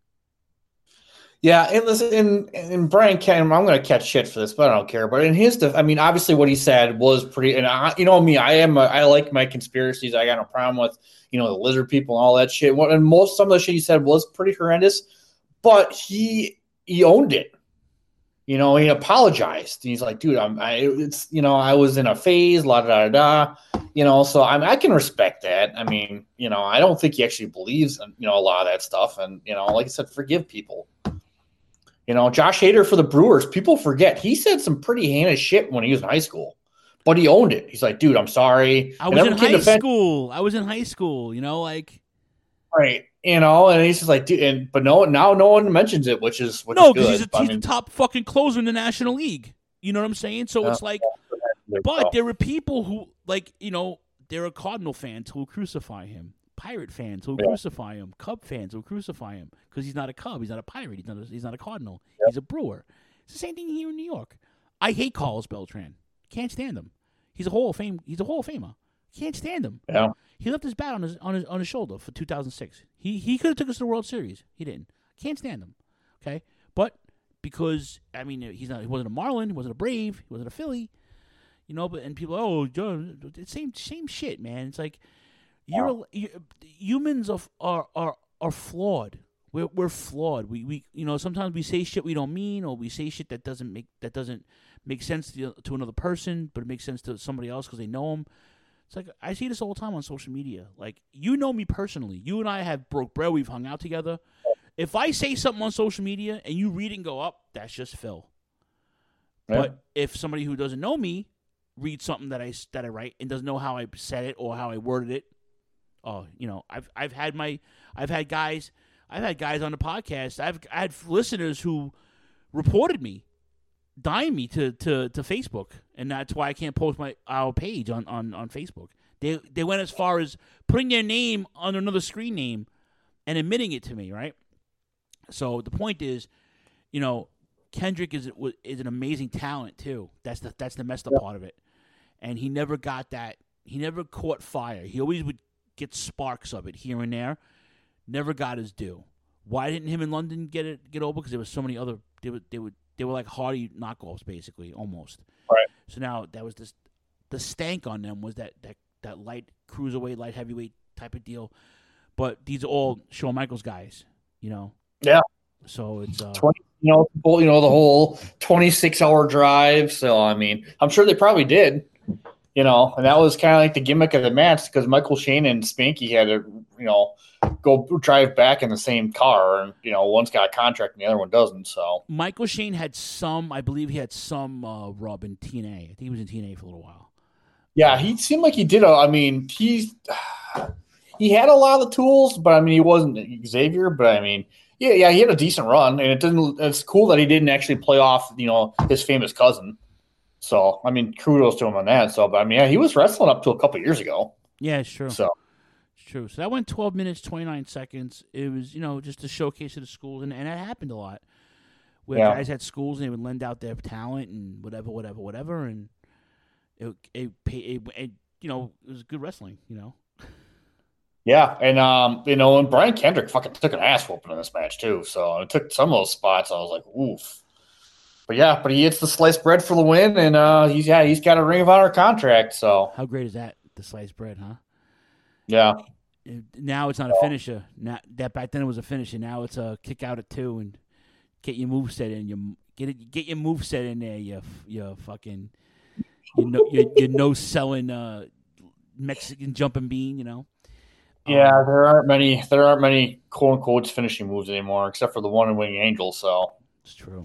Yeah, and listen, and, and Brian Ken, I'm going to catch shit for this, but I don't care. But in his, def- I mean, obviously what he said was pretty, and I, you know me, I am, a, I like my conspiracies. I got no problem with, you know, the lizard people and all that shit. And most, some of the shit he said was pretty horrendous, but he, he owned it. You know, he apologized. He's like, dude, I'm, I, it's, you know, I was in a phase, la da da da, you know, so I, I can respect that. I mean, you know, I don't think he actually believes in, you know, a lot of that stuff. And, you know, like I said, forgive people. You know, Josh Hader for the Brewers, people forget. He said some pretty heinous shit when he was in high school, but he owned it. He's like, dude, I'm sorry. I was in high defend- school. I was in high school, you know, like. Right. You know, and he's just like, dude, and, but no, now no one mentions it, which is, which no, is good. He's, a, he's mean, the top fucking closer in the National League. You know what I'm saying? So yeah, it's like, yeah, but so. there are people who, like, you know, there are Cardinal fans who will crucify him. Pirate fans who will yeah. crucify him. Cub fans who will crucify him because he's not a Cub. He's not a Pirate. He's not a, he's not a Cardinal. Yep. He's a Brewer. It's the same thing here in New York. I hate Carlos Beltran. Can't stand him. He's a Hall of Fame. He's a Hall of Famer. Can't stand him. Yeah. He left his bat on his on his on his shoulder for two thousand six. He he could have took us to the World Series. He didn't. Can't stand him. Okay, but because I mean he's not. He wasn't a Marlin. He wasn't a Brave. He wasn't a Philly. You know, but and people oh same same shit, man. It's like. You're, you're humans are are are, are flawed. We're we're flawed. We we you know sometimes we say shit we don't mean, or we say shit that doesn't make that doesn't make sense to to another person, but it makes sense to somebody else because they know them. It's like I see this all the time on social media. Like you know me personally. You and I have broke bread. We've hung out together. If I say something on social media and you read and go up, that's just Phil. Yeah. But if somebody who doesn't know me reads something that I that I write and doesn't know how I said it or how I worded it. Oh, you know, I've I've had my I've had guys I've had guys on the podcast. I've I had listeners who reported me, dying me to, to, to Facebook, and that's why I can't post my our page on, on, on Facebook. They they went as far as putting their name on another screen name and admitting it to me, right? So the point is, you know, Kendrick is is an amazing talent too. That's the that's the messed up part of it, and he never got that. He never caught fire. He always would get sparks of it here and there. Never got his due. Why didn't him in London get it get over? Because there was so many other. They were they were they were like Hardy knockoffs basically, almost. Right. So now that was this. The stank on them was that that that light cruiserweight, light heavyweight type of deal. But these are all Shawn Michaels guys, you know. Yeah. So it's uh, twenty. You know, you know the whole twenty-six hour drive. So I mean, I'm sure they probably did. You know, and that was kind of like the gimmick of the match because Michael Shane and Spanky had to, you know, go drive back in the same car, and you know, one's got a contract and the other one doesn't. So Michael Shane had some, I believe he had some uh, rub in T N A. I think he was in T N A for a little while. Yeah, he seemed like he did. A, I mean, he's he had a lot of the tools, but I mean, he wasn't Xavier. But I mean, yeah, yeah, he had a decent run, and it didn't. It's cool that he didn't actually play off, you know, his famous cousin. So, I mean, kudos to him on that. So, but I mean, yeah, he was wrestling up to a couple years ago. Yeah, it's true. So, it's true. So that went twelve minutes, twenty-nine seconds. It was, you know, just a showcase of the schools, and, and that happened a lot. Where yeah. guys had schools and they would lend out their talent and whatever, whatever, whatever, and it, it, it, it you know, it was good wrestling, you know. Yeah, and um, you know, and Brian Kendrick fucking took an ass whooping in this match too. So it took some of those spots. I was like, oof. But yeah, but he hits the sliced bread for the win, and uh, he's yeah, he's got a Ring of Honor contract. So how great is that? The sliced bread, huh? Yeah. Now it's not a finisher. Now that back then it was a finisher. Now it's a kick out at two and get your moveset in. You get it. Get your moveset in there. You you fucking you know you you no selling uh Mexican jumping bean, you know. Yeah, Um, there aren't many. There aren't many quote unquote finishing moves anymore, except for the one in Wing Angel. So it's true.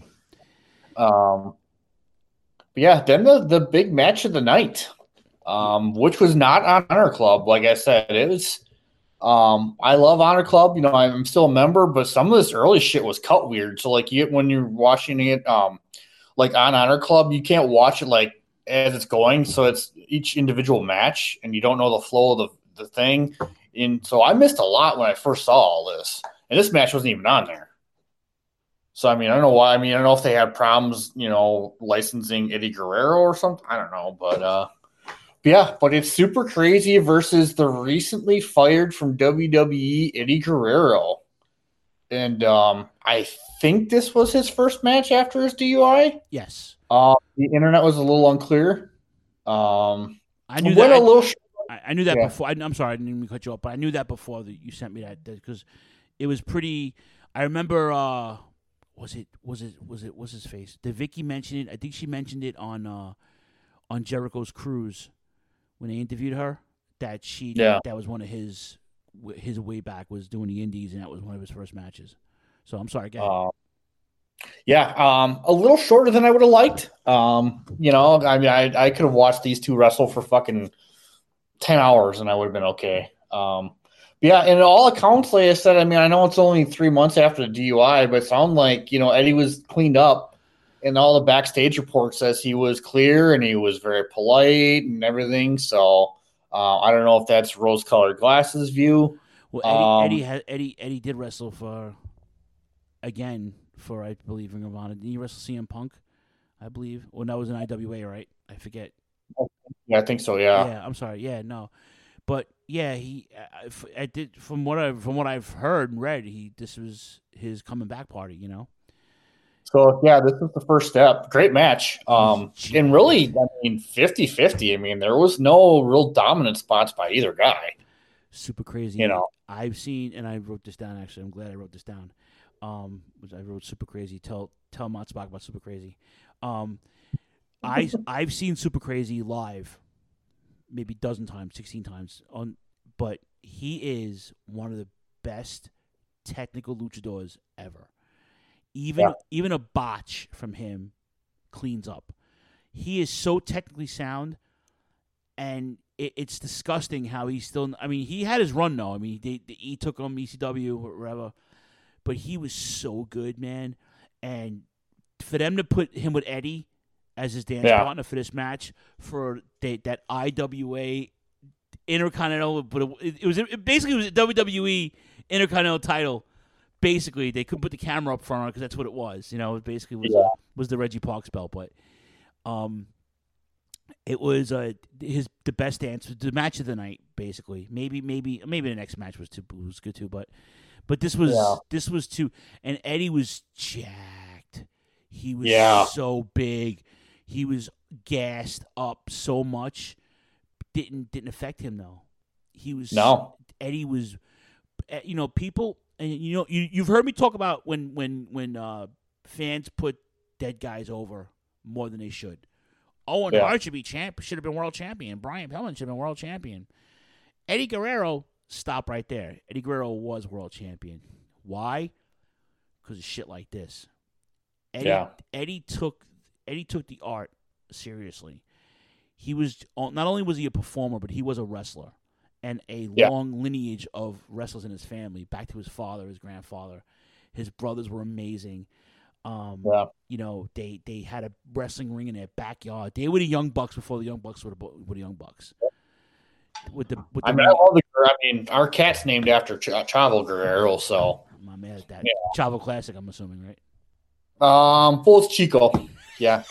Um, but yeah, then the the big match of the night, um, which was not on Honor Club. Like I said, it was. Um, I love Honor Club. You know, I'm still a member, but some of this early shit was cut weird. So like, you when you're watching it, um, like on Honor Club, you can't watch it like as it's going. So it's each individual match, and you don't know the flow of the the thing. And so I missed a lot when I first saw all this, and this match wasn't even on there. So, I mean, I don't know why. I mean, I don't know if they had problems, you know, licensing Eddie Guerrero or something. I don't know. But, uh, but yeah, but it's Super Crazy versus the recently fired from W W E Eddie Guerrero. And um, I think this was his first match after his D U I. Yes. Uh, the internet was a little unclear. Um, I knew went that. a little. I, I knew that yeah. before. I, I'm sorry, I didn't even cut you off, but I knew that before that you sent me that because it was pretty. I remember. Uh, was it? Was it? Was it? Was his face? Did Vicky mention it? I think she mentioned it on uh, on Jericho's cruise when they interviewed her. That she. Yeah. That was one of his. His way back was doing the indies, and that was one of his first matches. So I'm sorry, guys. Uh, yeah, um, a little shorter than I would have liked. Um, you know, I mean, I, I could have watched these two wrestle for fucking ten hours and I would have been okay. Um, but yeah, and all accounts, like I said, I mean, I know it's only three months after the D U I, but it sounded like, you know, Eddie was cleaned up, and all the backstage report says he was clear and he was very polite and everything. So uh, I don't know if that's rose-colored glasses view. Well, Eddie um, Eddie, had, Eddie Eddie did wrestle for again for I believe Ring of Honor. Did he wrestle C M Punk? I believe. Well, that was an I W A, right? I forget. Yeah, I think so. Yeah. Yeah, I'm sorry. Yeah, no, but yeah, he. I, I did from what I from what I've heard and read. He this was his coming back party. You know. So yeah, this is the first step. Great match. Um, and really, I mean, fifty-fifty. I mean, there was no real dominant spots by either guy. Super crazy. You know, I've seen, and I wrote this down. Actually, I'm glad I wrote this down. Um, which I wrote Super Crazy. Tell tell Motsbach about Super Crazy. Um, I I've seen Super Crazy live, maybe a dozen times, sixteen times. On, but he is one of the best technical luchadors ever. Even yeah. even a botch from him cleans up. He is so technically sound, and it, it's disgusting how he's still. I mean, he had his run though. I mean, they, they, he took him E C W or whatever, but he was so good, man. And for them to put him with Eddie as his dance yeah. partner for this match for they, that I W A Intercontinental, but it, it was it basically it was a W W E Intercontinental title. Basically, they couldn't put the camera up front on it because that's what it was. You know, it basically was yeah. uh, was the Reggie Parks belt, but um, it was uh, his the best dance, the match of the night. Basically, maybe maybe maybe the next match was too was good too, but but this was yeah. this was too. And Eddie was jacked. He was yeah. so big. He was gassed up so much. Didn't didn't affect him though. He was no. Eddie was, you know, people. And you know, you you've heard me talk about when when when uh, fans put dead guys over more than they should. Owen yeah. Hart should be champ, should have been world champion. Brian Pillman should have been world champion. Eddie Guerrero, stop right there. Eddie Guerrero was world champion. Why? Because of shit like this. Eddie, yeah. Eddie took Eddie took the art seriously. He was not only was he a performer, but he was a wrestler. And a yeah. long lineage of wrestlers in his family, back to his father, his grandfather. His brothers were amazing. Um, yeah. You know, they, they had a wrestling ring in their backyard. They were the Young Bucks before the Young Bucks were the, were the Young Bucks. With the, with the I mean, I, love the, I mean, our cat's named after Ch- Chavo Guerrero, so. My man, that yeah. Chavo Classic, I'm assuming, right? Um, well, it's Chico. Yeah.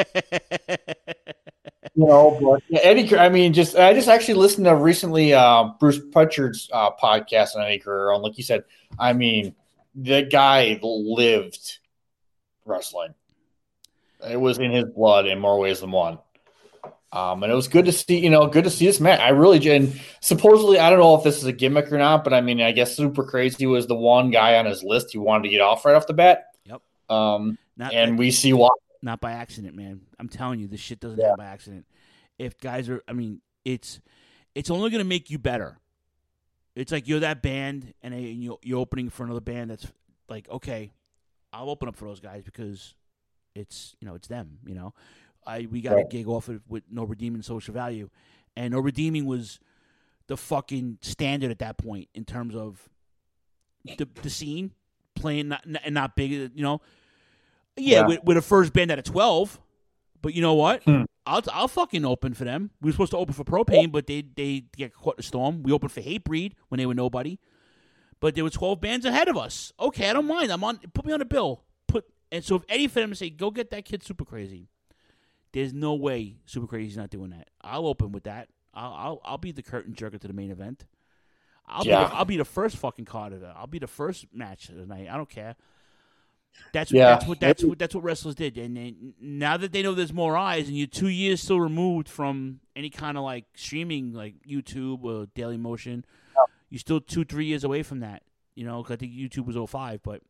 You know, but yeah, Eddie. I mean, just I just actually listened to recently uh, Bruce Pritchard's uh, podcast on Eddie Guerrero, and like you said, I mean, the guy lived wrestling. It was in his blood in more ways than one. Um, and it was good to see, you know, good to see this match. I really did. And supposedly, I don't know if this is a gimmick or not, but I mean, I guess Super Crazy was the one guy on his list he wanted to get off right off the bat. Yep. Um, not, and not, we see why. Not by accident, man. I'm telling you, this shit doesn't yeah. happen by accident. If guys are, I mean, it's, it's only going to make you better. It's like you're that band, and you're, you're opening for another band that's like, okay, I'll open up for those guys because it's, you know, it's them, you know. I We got right. a gig offered with No Redeeming Social Value, and No Redeeming was the fucking standard at that point in terms of the the scene, playing not, and not big, you know. Yeah, yeah. We're, we're the first band out of twelve, but you know what? Hmm. I'll I'll fucking open for them. We were supposed to open for Propane, but they they get caught in the storm. We opened for Hatebreed when they were nobody, but there were twelve bands ahead of us. Okay, I don't mind. I'm on. Put me on the bill. Put and so if Eddie for them to say, go get that kid Super Crazy, there's no way Super Crazy's not doing that. I'll open with that. I'll I'll, I'll be the curtain jerker to the main event. I'll yeah. be the, I'll be the first fucking card of it. I'll be the first match of the night. I don't care. That's yeah. that's what that's what that's what wrestlers did. And they, now that they know there's more eyes, and you're two years still removed from any kind of like streaming, like YouTube or Daily Motion, yeah. you're still two three years away from that. You know, cause I think YouTube was oh five, but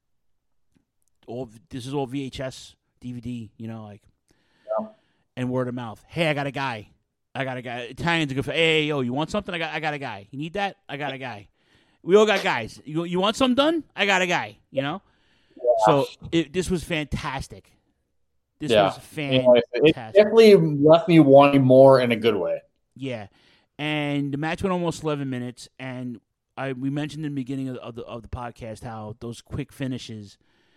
all this is all V H S, D V D. You know, like yeah. and word of mouth. Hey, I got a guy. I got a guy. Italians are good for. Hey, yo, you want something? I got. I got a guy. You need that? I got a guy. We all got guys. You you want something done? I got a guy. You know. Yeah. So it, this was fantastic. This yeah. was fantastic. It definitely left me wanting more in a good way. Yeah, and the match went almost eleven minutes, and I we mentioned in the beginning of the of the, of the podcast how those quick finishes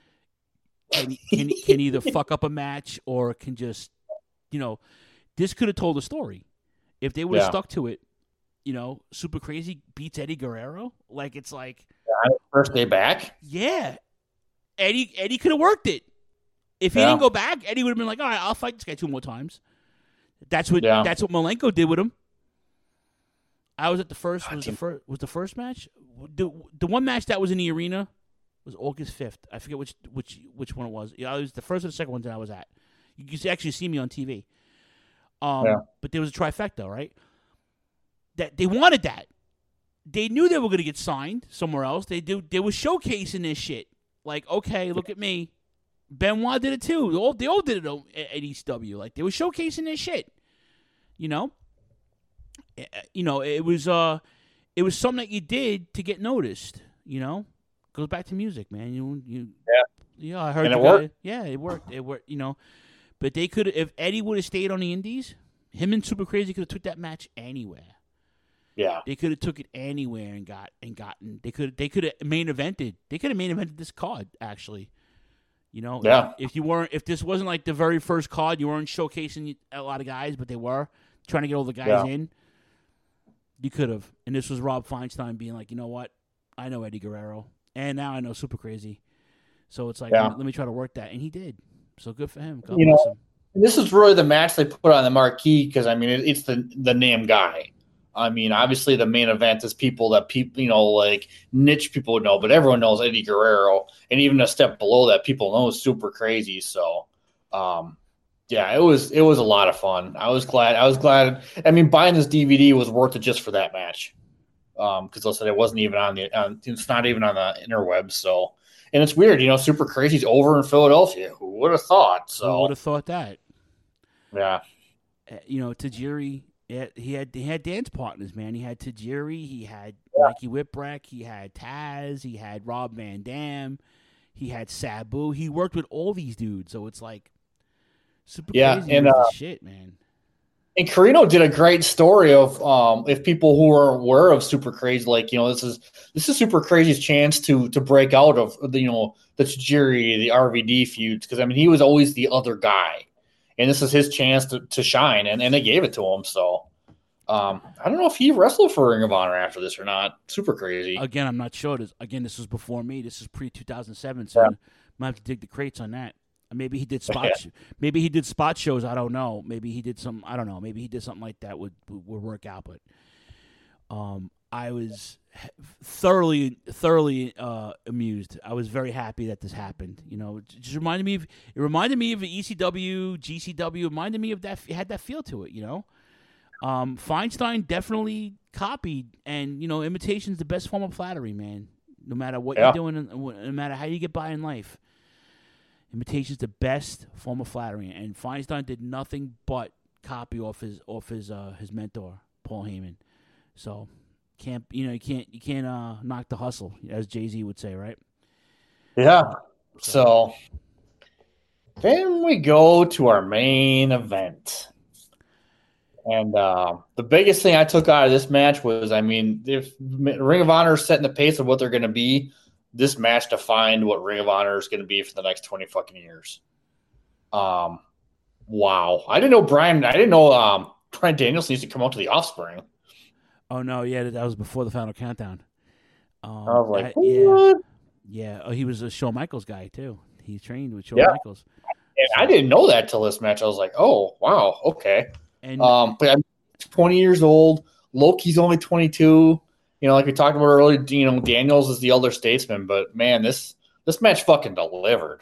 can can, can either fuck up a match or can just, you know. This could have told a story if they would have yeah. stuck to it. You know, Super Crazy beats Eddie Guerrero. Like it's like yeah, first day back. Yeah, Eddie Eddie could have worked it. If he yeah. didn't go back, Eddie would have been like, "All right, I'll fight this guy two more times." That's what yeah. that's what Malenko did with him. I was at the first was the first was the first match. The the one match that was in the arena was August fifth. I forget which which which one it was. Yeah, it was the first or the second one that I was at. You can actually see me on T V. Um, yeah. But there was a trifecta, right? That they wanted that. They knew they were going to get signed somewhere else. They do. They were showcasing this shit. Like, okay, look at me. Benoit did it too. They all, they all did it at E C W. Like, they were showcasing this shit. You know. You know, it was uh, it was something that you did to get noticed. You know, goes back to music, man. You you yeah. Yeah, I heard. And it worked. Guy, yeah, it worked. It worked. You know. But they could, if Eddie would have stayed on the Indies, him and Super Crazy could have took that match anywhere. Yeah, they could have took it anywhere and got and gotten. They could, they could have main evented. They could have main evented this card actually. You know, yeah. If, if you weren't, if this wasn't like the very first card, you weren't showcasing a lot of guys, but they were trying to get all the guys yeah. in. You could have, and this was Rob Feinstein being like, you know what, I know Eddie Guerrero, and now I know Super Crazy, so it's like yeah. let, me, let me try to work that, and he did. So good for him. God you bless know, him. This is really the match they put on the marquee because I mean it, it's the the name guy. I mean, obviously the main event is people that people you know like niche people know, but everyone knows Eddie Guerrero, and even a step below that, people know Super Crazy. So, um, yeah, it was it was a lot of fun. I was glad. I was glad. I mean, buying this D V D was worth it just for that match, um, because listen, it wasn't even on the on, it's not even on the interwebs. So. And it's weird, you know, Super Crazy's over in Philadelphia. Who would have thought? So Who would have thought that? Yeah. Uh, you know, Tajiri, he had he had dance partners, man. He had Tajiri, he had yeah. Mikey Whipwreck, he had Taz, he had Rob Van Dam, he had Sabu. He worked with all these dudes, so it's like Super yeah, Crazy and, was uh, the shit, man. And Carino did a great story of um, if people who are aware of Super Crazy, like, you know, this is this is Super Crazy's chance to to break out of the, you know, the Tajiri, the R V D feuds, because I mean he was always the other guy, and this is his chance to, to shine, and, and they gave it to him. So um, I don't know if he wrestled for Ring of Honor after this or not. Super Crazy. Again, I'm not sure. This, again, this was before me. This is pre two thousand seven, so yeah. I might have to dig the crates on that. Maybe he did spot. Yeah. Maybe he did spot shows. I don't know. Maybe he did some. I don't know. Maybe he did something like that would would work out. But um, I was thoroughly thoroughly uh, amused. I was very happy that this happened. You know, it just reminded me of it reminded me of E C W, G C W. It reminded me of that. It had that feel to it. You know, um, Feinstein definitely copied, and you know, imitation's the best form of flattery, man. No matter what yeah. you're doing, no matter how you get by in life. Imitation's the best form of flattery, and Feinstein did nothing but copy off his off his uh, his mentor, Paul Paul Heyman. So can't you know you can't you can't uh, knock the hustle, as Jay-Z would say, right? Yeah. So then we go to our main event. And uh, the biggest thing I took out of this match was, I mean, if Ring of Honor is setting the pace of what they're going to be, this match defined what Ring of Honor is going to be for the next twenty fucking years. Um, wow. I didn't know Brian, I didn't know um, Brian Danielson used to come out to the Offspring. Oh, no, yeah, that was before the Final Countdown. Um, I was like, I, what? Yeah, yeah. Oh, he was a Shawn Michaels guy, too. He trained with Shawn Yeah. Michaels. And I didn't know that till this match. I was like, oh, wow, okay. And um, but I'm twenty years old. Loki's only twenty-two. You know, like we talked about earlier, you know, Daniels is the elder statesman. But, man, this this match fucking delivered.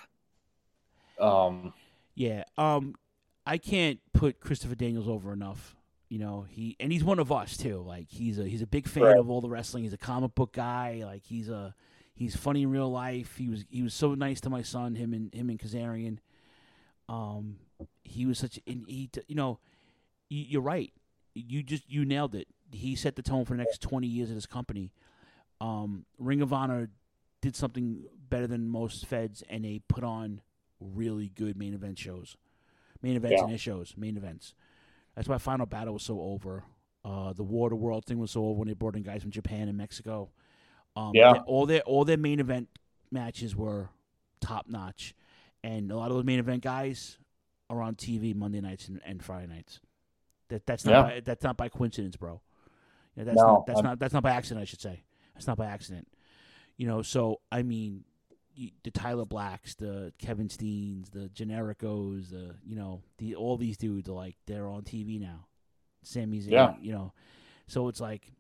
Um, Yeah, um, I can't put Christopher Daniels over enough. You know, he and he's one of us too. Like he's a he's a big fan Right. of all the wrestling. He's a comic book guy. Like he's a he's funny in real life. He was he was so nice to my son. Him and him and Kazarian. Um, he was such and he you know, you, you're right. You just you nailed it. He set the tone for the next twenty years of this company. Um, Ring of Honor did something better than most feds, and they put on really good main event shows, main events Yeah. and their shows, main events. That's why Final Battle was so over. Uh, the War to World thing was so over when they brought in guys from Japan and Mexico. Um, Yeah. they- all their all their main event matches were top notch, and a lot of those main event guys are on T V Monday nights and, and Friday nights. That that's not Yeah. by, that's not by coincidence, bro. You know, that's No, not that's I'm- not that's not by accident. I should say that's not by accident. You know, so I mean, y- the Tyler Blacks, the Kevin Steens, the Genericos, the you know, the all these dudes are like they're on T V now. Sami Zayn, Yeah. you know, so it's like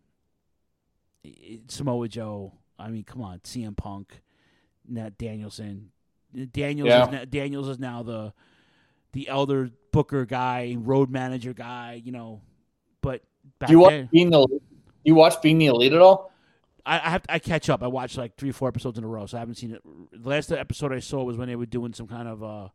it, Samoa Joe. I mean, come on, C M Punk, Nat Danielson. Daniels Yeah. is now, Daniels is now the the elder booker guy, road manager guy. You know, but back do you watch then, Being the Elite? Do you watch Being the Elite at all? I, I have to, I catch up. I watched like three, four episodes in a row, so I haven't seen it. The last episode I saw was when they were doing some kind of uh,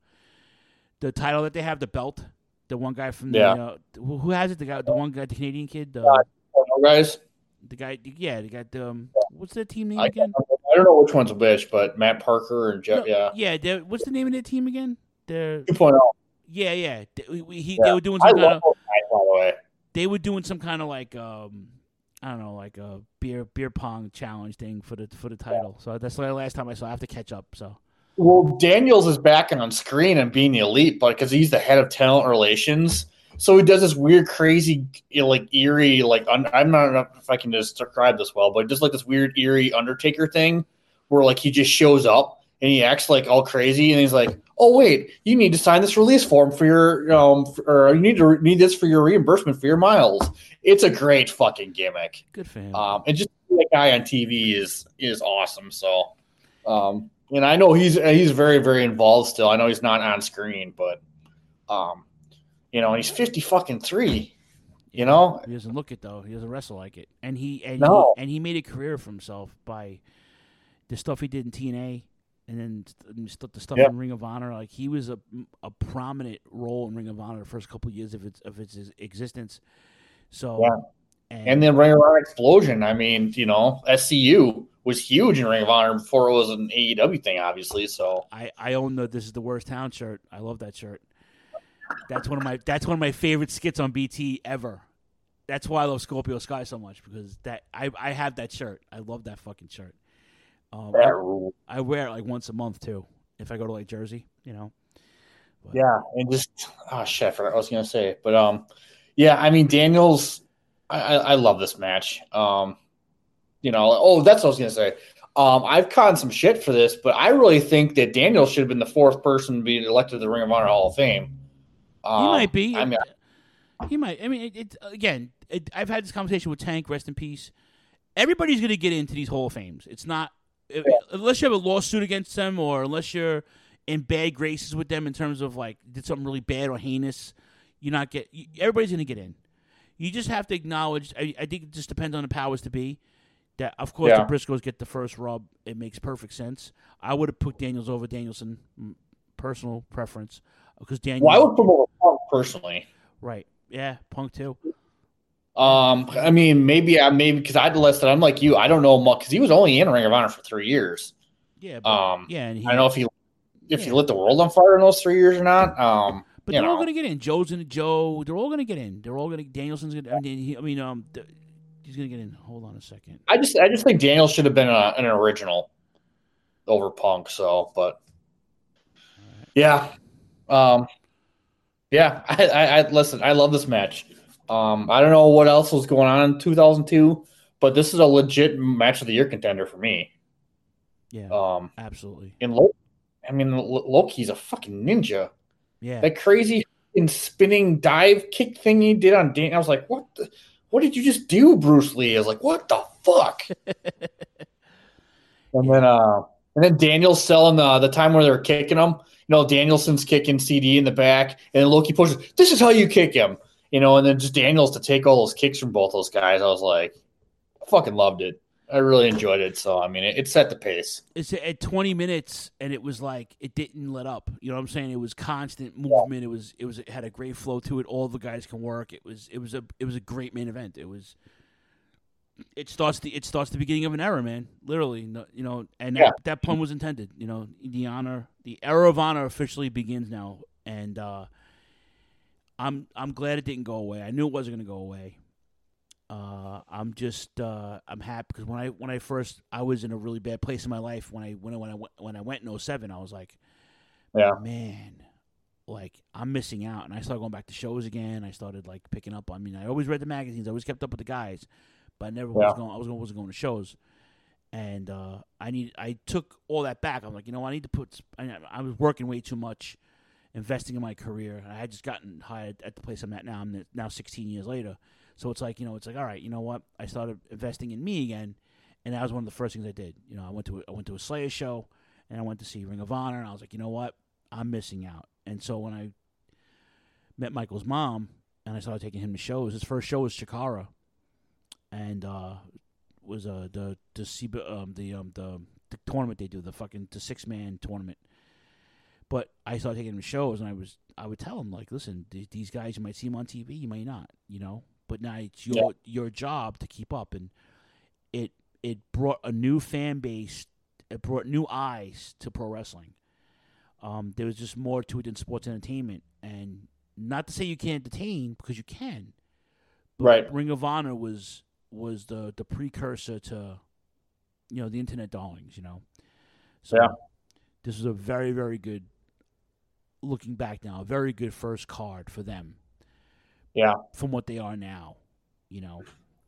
the title that they have, the belt. The one guy from the Yeah. uh, who, who has it? The guy, the one guy, the Canadian kid, the, Uh, Oh, guys, the guy. Yeah, they got the um, what's their team name I, again? I don't know which one's which, but Matt Parker and Jeff, No, yeah, yeah. they're- What's the name of their team again? They're two point oh. yeah, yeah. They, we- he, Yeah. they were doing I some kind love of. those guys, by the way. They were doing some kind of like um, I don't know, like a beer beer pong challenge thing for the for the title. So that's the last time I saw. I have to catch up. So. Well, Daniels is back on screen and Being the Elite, but because he's the head of talent relations, so he does this weird, crazy, you know, like eerie, like un- I'm not know if I can describe this well, but just like this weird, eerie Undertaker thing, where like he just shows up and he acts like all crazy, and he's like, "Oh wait, you need to sign this release form for your, um, or you need to need this for your reimbursement for your miles." It's a great fucking gimmick. Good for him. Um, and just that guy on T V is is awesome. So, um, and I know he's he's very very involved still. I know he's not on screen, but um, you know, he's fifty fucking three. You know, He doesn't look it though. He doesn't wrestle like it, and he and No. he, and he made a career for himself by the stuff he did in T N A, and then st- st- the stuff Yep. in Ring of Honor. Like he was a a prominent role in Ring of Honor the first couple of years of its of its existence. So, Yeah. and then Ring of Honor Explosion. I mean, you know, S C U was huge in Ring of Honor before it was an A E W thing, obviously. So I I own the "This is the worst town" shirt. I love that shirt. That's one of my that's one of my favorite skits on B T ever. That's why I love Scorpio Sky so much, because that I I have that shirt. I love that fucking shirt. Um, that I, rule. I wear it like once a month too. If I go to like Jersey, you know. But, Yeah, and just oh shit, I forgot what I was gonna say, but um, yeah, I mean Daniels, I, I, I love this match. Um, you know, oh, that's what I was gonna say. Um, I've caught some shit for this, but I really think that Daniels should have been the fourth person to be elected to the Ring of Honor Hall of Fame. Um, he might be. I mean, he might. I mean, it, it again. It, I've had this conversation with Tank. Rest in peace. Everybody's going to get into these Hall of Fames. It's not yeah. unless you have a lawsuit against them, or unless you're in bad graces with them in terms of like did something really bad or heinous. You're not get. You, everybody's going to get in. You just have to acknowledge. I, I think it just depends on the powers to be. That of course Yeah. the Briscoes get the first rub. It makes perfect sense. I would have put Daniels over Danielson, personal preference, because Daniels. well, I would promote Punk personally. Right. Yeah, Punk too. Um, I mean, maybe I maybe because I'd listed. I'm like you. I don't know much because he was only in Ring of Honor for three years. Yeah, but, Um, yeah, and he, I don't know if he if yeah. he lit the world on fire in those three years or not. Um, but you they're know. all going to get in. Joe's going to Joe. They're all going to get in. They're all going to. Danielson's going to. I mean, he, I mean, um, the, he's going to get in. Hold on a second. I just I just think Daniel should have been a, an original over Punk. So, but right. yeah, um, yeah. I, I, I listen. I love this match. Um, I don't know what else was going on in two thousand two, but this is a legit match of the year contender for me. Yeah, um, absolutely. And Loki, I mean, Loki's a fucking ninja. Yeah, that crazy spinning dive kick thing he did on Dan. I was like, what? The, what did you just do, Bruce Lee? I was like, what the fuck? and then, uh, and then Daniel's selling the the time where they're kicking him. You know, Danielson's kicking C D in the back, and then Loki pushes. This is how you kick him. You know, and then just Daniels to take all those kicks from both those guys. I was like, I fucking loved it. I really enjoyed it. So, I mean, it, it set the pace. It's at twenty minutes, and it was like it didn't let up. You know what I'm saying? It was constant movement. It was it was it had a great flow to it. All the guys can work. It was it was a it was a great main event. It was. It starts the it starts the beginning of an era, man. Literally, you know, and that, yeah. that pun was intended. You know, the honor, the era of honor officially begins now, and. uh I'm I'm glad it didn't go away. I knew it wasn't going to go away. Uh, I'm just uh, I'm happy because when I when I first I was in a really bad place in my life when I when I when I went, when I went in oh seven I was like, yeah, man, like I'm missing out. And I started going back to shows again. I started like picking up. I mean, I always read the magazines. I always kept up with the guys, but I never yeah. was going. I was going, wasn't going to shows. And uh, I need I took all that back. I'm like, you know, I need to put. I, I was working way too much. Investing in my career. I had just gotten hired at the place I'm at now. I'm now sixteen years later. So it's like, you know, it's like, all right, you know what? I started investing in me again, and that was one of the first things I did. You know, I went to a, I went to a Slayer show, and I went to see Ring of Honor, and I was like, you know what? I'm missing out. And so when I met Michael's mom, and I started taking him to shows, his first show was Chikara, and uh, was uh, the the um, the um, the the tournament they do, the fucking the six man tournament. But I started taking him to shows, and I was I would tell him, like, listen, th- these guys, you might see them on T V, you might not, you know. But now it's your yeah. your job to keep up, and it it brought a new fan base, it brought new eyes to pro wrestling. Um, there was just more to it than sports entertainment, and not to say you can't entertain, because you can. But right. Ring of Honor was was the the precursor to, you know, the internet darlings, you know. So yeah. This was a very very good. Looking back now, a very good first card for them. Yeah. From what they are now, you know.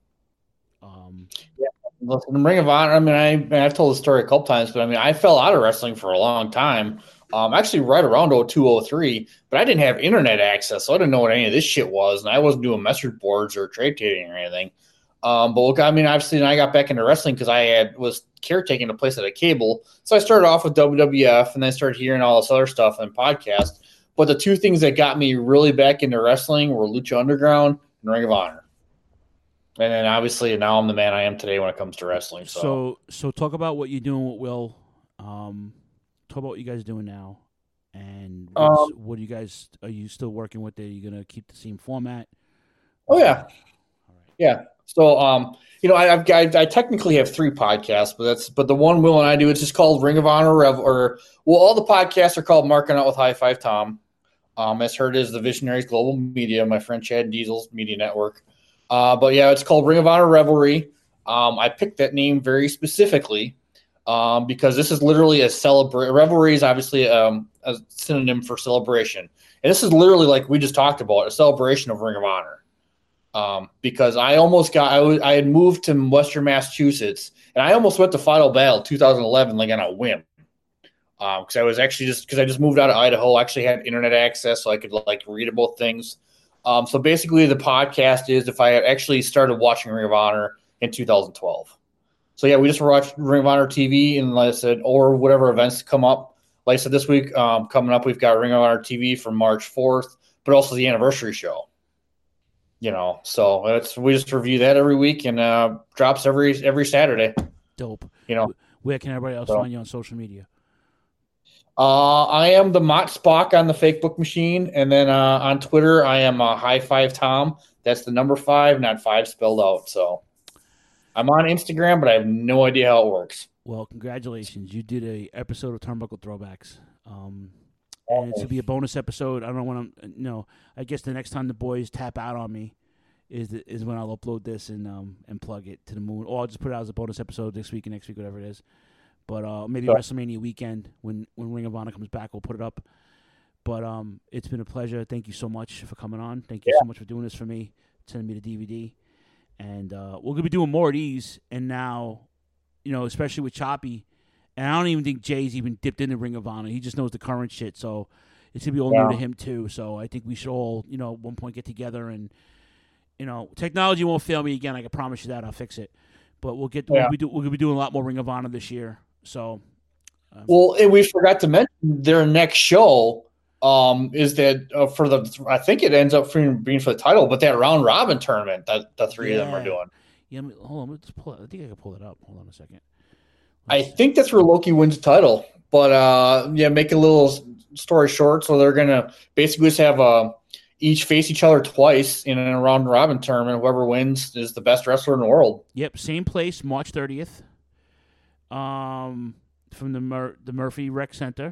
Um, yeah. Listen, Ring of Honor, I mean, I, I've told the story a couple times, but I mean, I fell out of wrestling for a long time. Um, actually, right around oh two, oh three, but I didn't have internet access, so I didn't know what any of this shit was, and I wasn't doing message boards or trade trading or anything. Um, but look, I mean, obviously, I got back into wrestling because I had was caretaking a place at a cable. So I started off with W W F, and then I started hearing all this other stuff and podcasts. But the two things that got me really back into wrestling were Lucha Underground and Ring of Honor. And then obviously now I'm the man I am today when it comes to wrestling. So, so, so talk about what you're doing with Will. Um, talk about what you guys are doing now, and um, what do you guys are you still working with? Are you gonna keep the same format? Oh yeah, all right. yeah. So, um, you know, I, I've got, I technically have three podcasts, but that's, but the one Will and I do, it's just called Ring of Honor Rev, or, well, all the podcasts are called Marking Out with High Five Tom. Um, as heard is the Visionaries Global Media, my friend Chad Diesel's media network. Uh, but yeah, it's called Ring of Honor Revelry. Um, I picked that name very specifically, um, because this is literally a celebration. Revelry is obviously, um, a synonym for celebration. And this is literally, like we just talked about, a celebration of Ring of Honor. Um, because I almost got, I, was, I had moved to Western Massachusetts, and I almost went to Final Battle two thousand eleven, like on a whim. Um, because I was actually just, because I just moved out of Idaho, I actually had internet access, so I could like read about things. Um, so basically, the podcast is if I had actually started watching Ring of Honor in two thousand twelve. So yeah, we just watched Ring of Honor T V, and like I said, or whatever events come up. Like I said, this week um, coming up, we've got Ring of Honor T V from March fourth, but also the anniversary show. You know, so it's we just review that every week, and uh, drops every every Saturday. Dope. You know, where can everybody else so, find you on social media? Uh, I am the Mott Spock on the Fake Book Machine, and then uh, on Twitter, I am uh, High Five Tom. That's the number five, not five spelled out. So I'm on Instagram, but I have no idea how it works. Well, congratulations. You did a episode of Turnbuckle Throwbacks. Um, and it's to be a bonus episode. I don't know when I'm, you know, I guess the next time the boys tap out on me is the, is when I'll upload this and um and plug it to the moon. Or I'll just put it out as a bonus episode this week and next week, whatever it is. But uh, maybe sure. WrestleMania weekend when, when Ring of Honor comes back, we'll put it up. But um, it's been a pleasure. Thank you so much for coming on. Thank you yeah. so much for doing this for me, sending me the D V D. And uh, we're going to be doing more of these. And now, you know, especially with Choppy. And I don't even think Jay's even dipped into Ring of Honor. He just knows the current shit. So it's going to be all yeah. new to him, too. So I think we should all, you know, at one point get together. And, you know, technology won't fail me again. I can promise you that. I'll fix it. But we'll get yeah. we'll, be do, we'll be doing a lot more Ring of Honor this year. So. Um, well, and we forgot to mention their next show. Um, is that uh, for the? I think it ends up being, being for the title, but that round robin tournament that the three yeah. of them are doing. Yeah, hold on. Let's pull it. I think I can pull it up. Hold on a second. Let's I think that's where Loki wins the title, but uh, yeah, make a little story short. So they're gonna basically just have uh, each face each other twice in a round robin tournament. Whoever wins is the best wrestler in the world. Yep, same place, March thirtieth. Um, from the Mur- the Murphy Rec Center.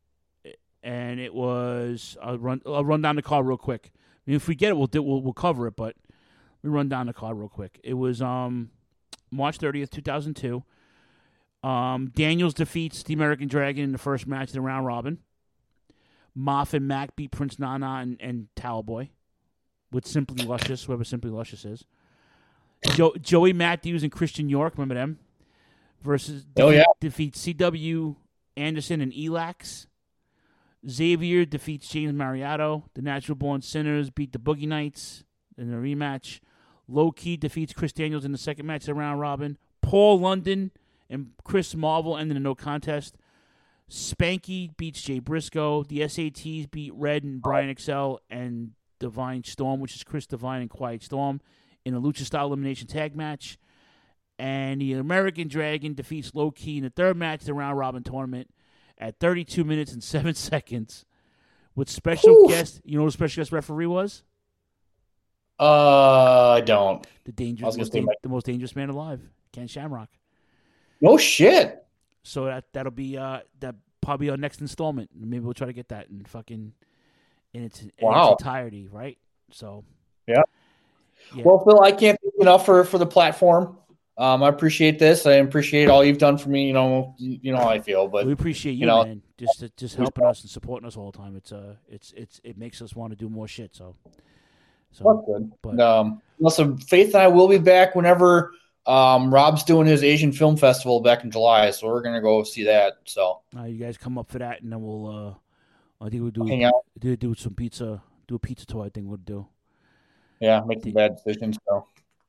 And it was I'll run. I'll run down the card real quick. I mean, if we get it, we'll do, we'll, we'll cover it. But let me run down the card real quick. It was um, March thirtieth, two thousand two. Um, Daniels defeats the American Dragon in the first match of the round robin. Moff and Mac beat Prince Nana and, and Talboy with Simply Luscious, whoever Simply Luscious is. Jo- Joey Matthews and Christian York, remember them? Versus oh defeat, yeah, defeat C W Anderson and Elax. Xavier defeats James Mariotto. The Natural Born Sinners beat the Boogie Knights in a rematch. Low Key defeats Chris Daniels in the second match of the round robin. Paul London and Chris Marvel ended in no contest. Spanky beats Jay Briscoe. The S A Ts beat Red and Brian Excel and Divine Storm, which is Chris Divine and Quiet Storm, in a Lucha Style Elimination Tag match. And the American Dragon defeats Low Key in the third match of the round robin tournament at thirty-two minutes and seven seconds with special Oof. guest. You know who the special guest referee was? Uh, I don't. The dangerous, most da- the most dangerous man alive, Ken Shamrock. No shit. So that that'll be uh that probably our next installment. Maybe we'll try to get that in fucking in its, in wow. its entirety, right? So yeah. yeah. Well, Phil, I can't thank you enough for for the platform. Um, I appreciate this. I appreciate all you've done for me. You know, you know how I feel. But we appreciate you, you know, man. Just just helping us and supporting us all the time. It's uh, it's it's it makes us want to do more shit. So, so that's good. But um, listen, Faith and I will be back whenever um Rob's doing his Asian Film Festival back in July. So we're gonna go see that. So uh, you guys come up for that, and then we'll uh, I think we'll do hang out, do do some pizza, do a pizza tour. I think we'll do. Yeah, make some bad decisions. So.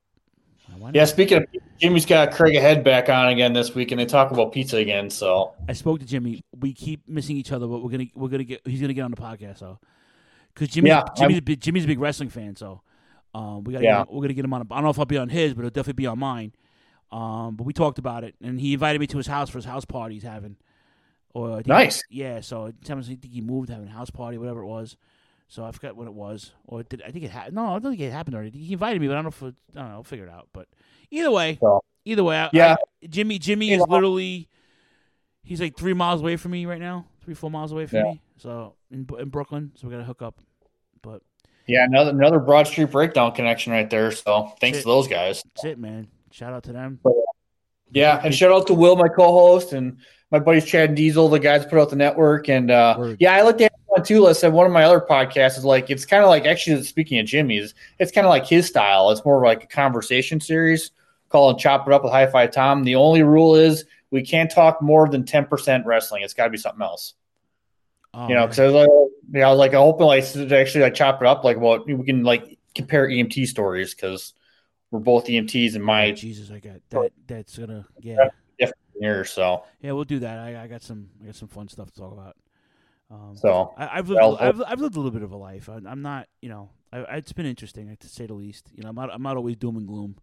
Yeah, speaking of, Jimmy's got Craig Ahead back on again this week, and they talk about pizza again. So I spoke to Jimmy. We keep missing each other, but we're gonna we're gonna get he's gonna get on the podcast. So because Jimmy's yeah, Jimmy's a, big, Jimmy's a big wrestling fan, so um, we got yeah. we're gonna get him on. A, I don't know if I'll be on his, but it'll definitely be on mine. Um, but we talked about it, and he invited me to his house for his house party he's having. Or I think, nice, yeah. So sometimes I think he moved, having a house party, whatever it was. So I forgot what it was, or did I think it happened? No, I don't think it happened already. He invited me, but I don't know if it, I don't know. I'll figure it out. But either way, so, either way, yeah. I, Jimmy, Jimmy is literally he's like three miles away from me right now, three four miles away from yeah. me. So in in Brooklyn, so we got to hook up. But yeah, another another Broad Street Breakdown connection right there. So thanks to those guys. That's it, man. Shout out to them. But, yeah, and shout out to Will, my co-host, and my buddies Chad and Diesel, the guys put out the network. And uh, Word. yeah, I looked at one too. I said one of my other podcasts is like it's kind of like actually speaking of Jimmy's, it's kind of like his style. It's more of like a conversation series called "Chop It Up with Hi-Fi Tom." The only rule is we can't talk more than ten percent wrestling. It's got to be something else. Oh, you know, because I was like, you know, like I hope like to actually like chop it up. Like, well, we can like compare E M T stories because we're both E M Ts and my oh, Jesus, I got that. That's gonna yeah. different years. So yeah, we'll do that. I, I got some I got some fun stuff to talk about. Um, so I, I've lived well, I've I've lived a little bit of a life. I, I'm not, you know, I, it's been interesting to say the least. You know, I'm not I'm not always doom and gloom.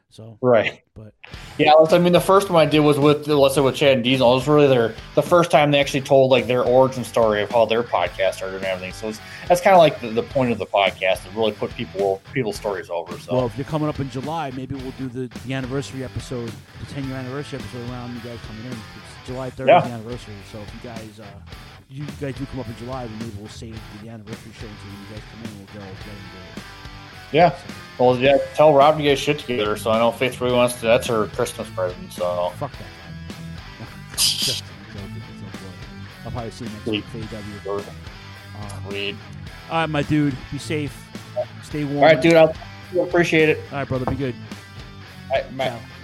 So right, but yeah, I mean, the first one I did was with let's say with Chad and Diesel. It was really their the first time they actually told like their origin story of how their podcast started and everything. So it's, that's kind of like the, the point of the podcast to really put people people's stories over. So well, if you're coming up in July, maybe we'll do the, the anniversary episode, the ten year anniversary episode around you guys coming in. It's July third Yeah. is the anniversary. So if you guys uh, you guys do come up in July, then maybe we'll save the anniversary show until you guys come in. We'll go get into it. yeah, well, yeah, tell Rob to get his shit together. So I know Faith really wants to. That's her Christmas present. So Fuck that guy. Just joking. It's no good. I'll probably see you next week for A E W. Um, Sweet. all right, my dude. Be safe. Stay warm. All right, dude. I appreciate it. All right, brother. Be good. All right, bye. Ciao.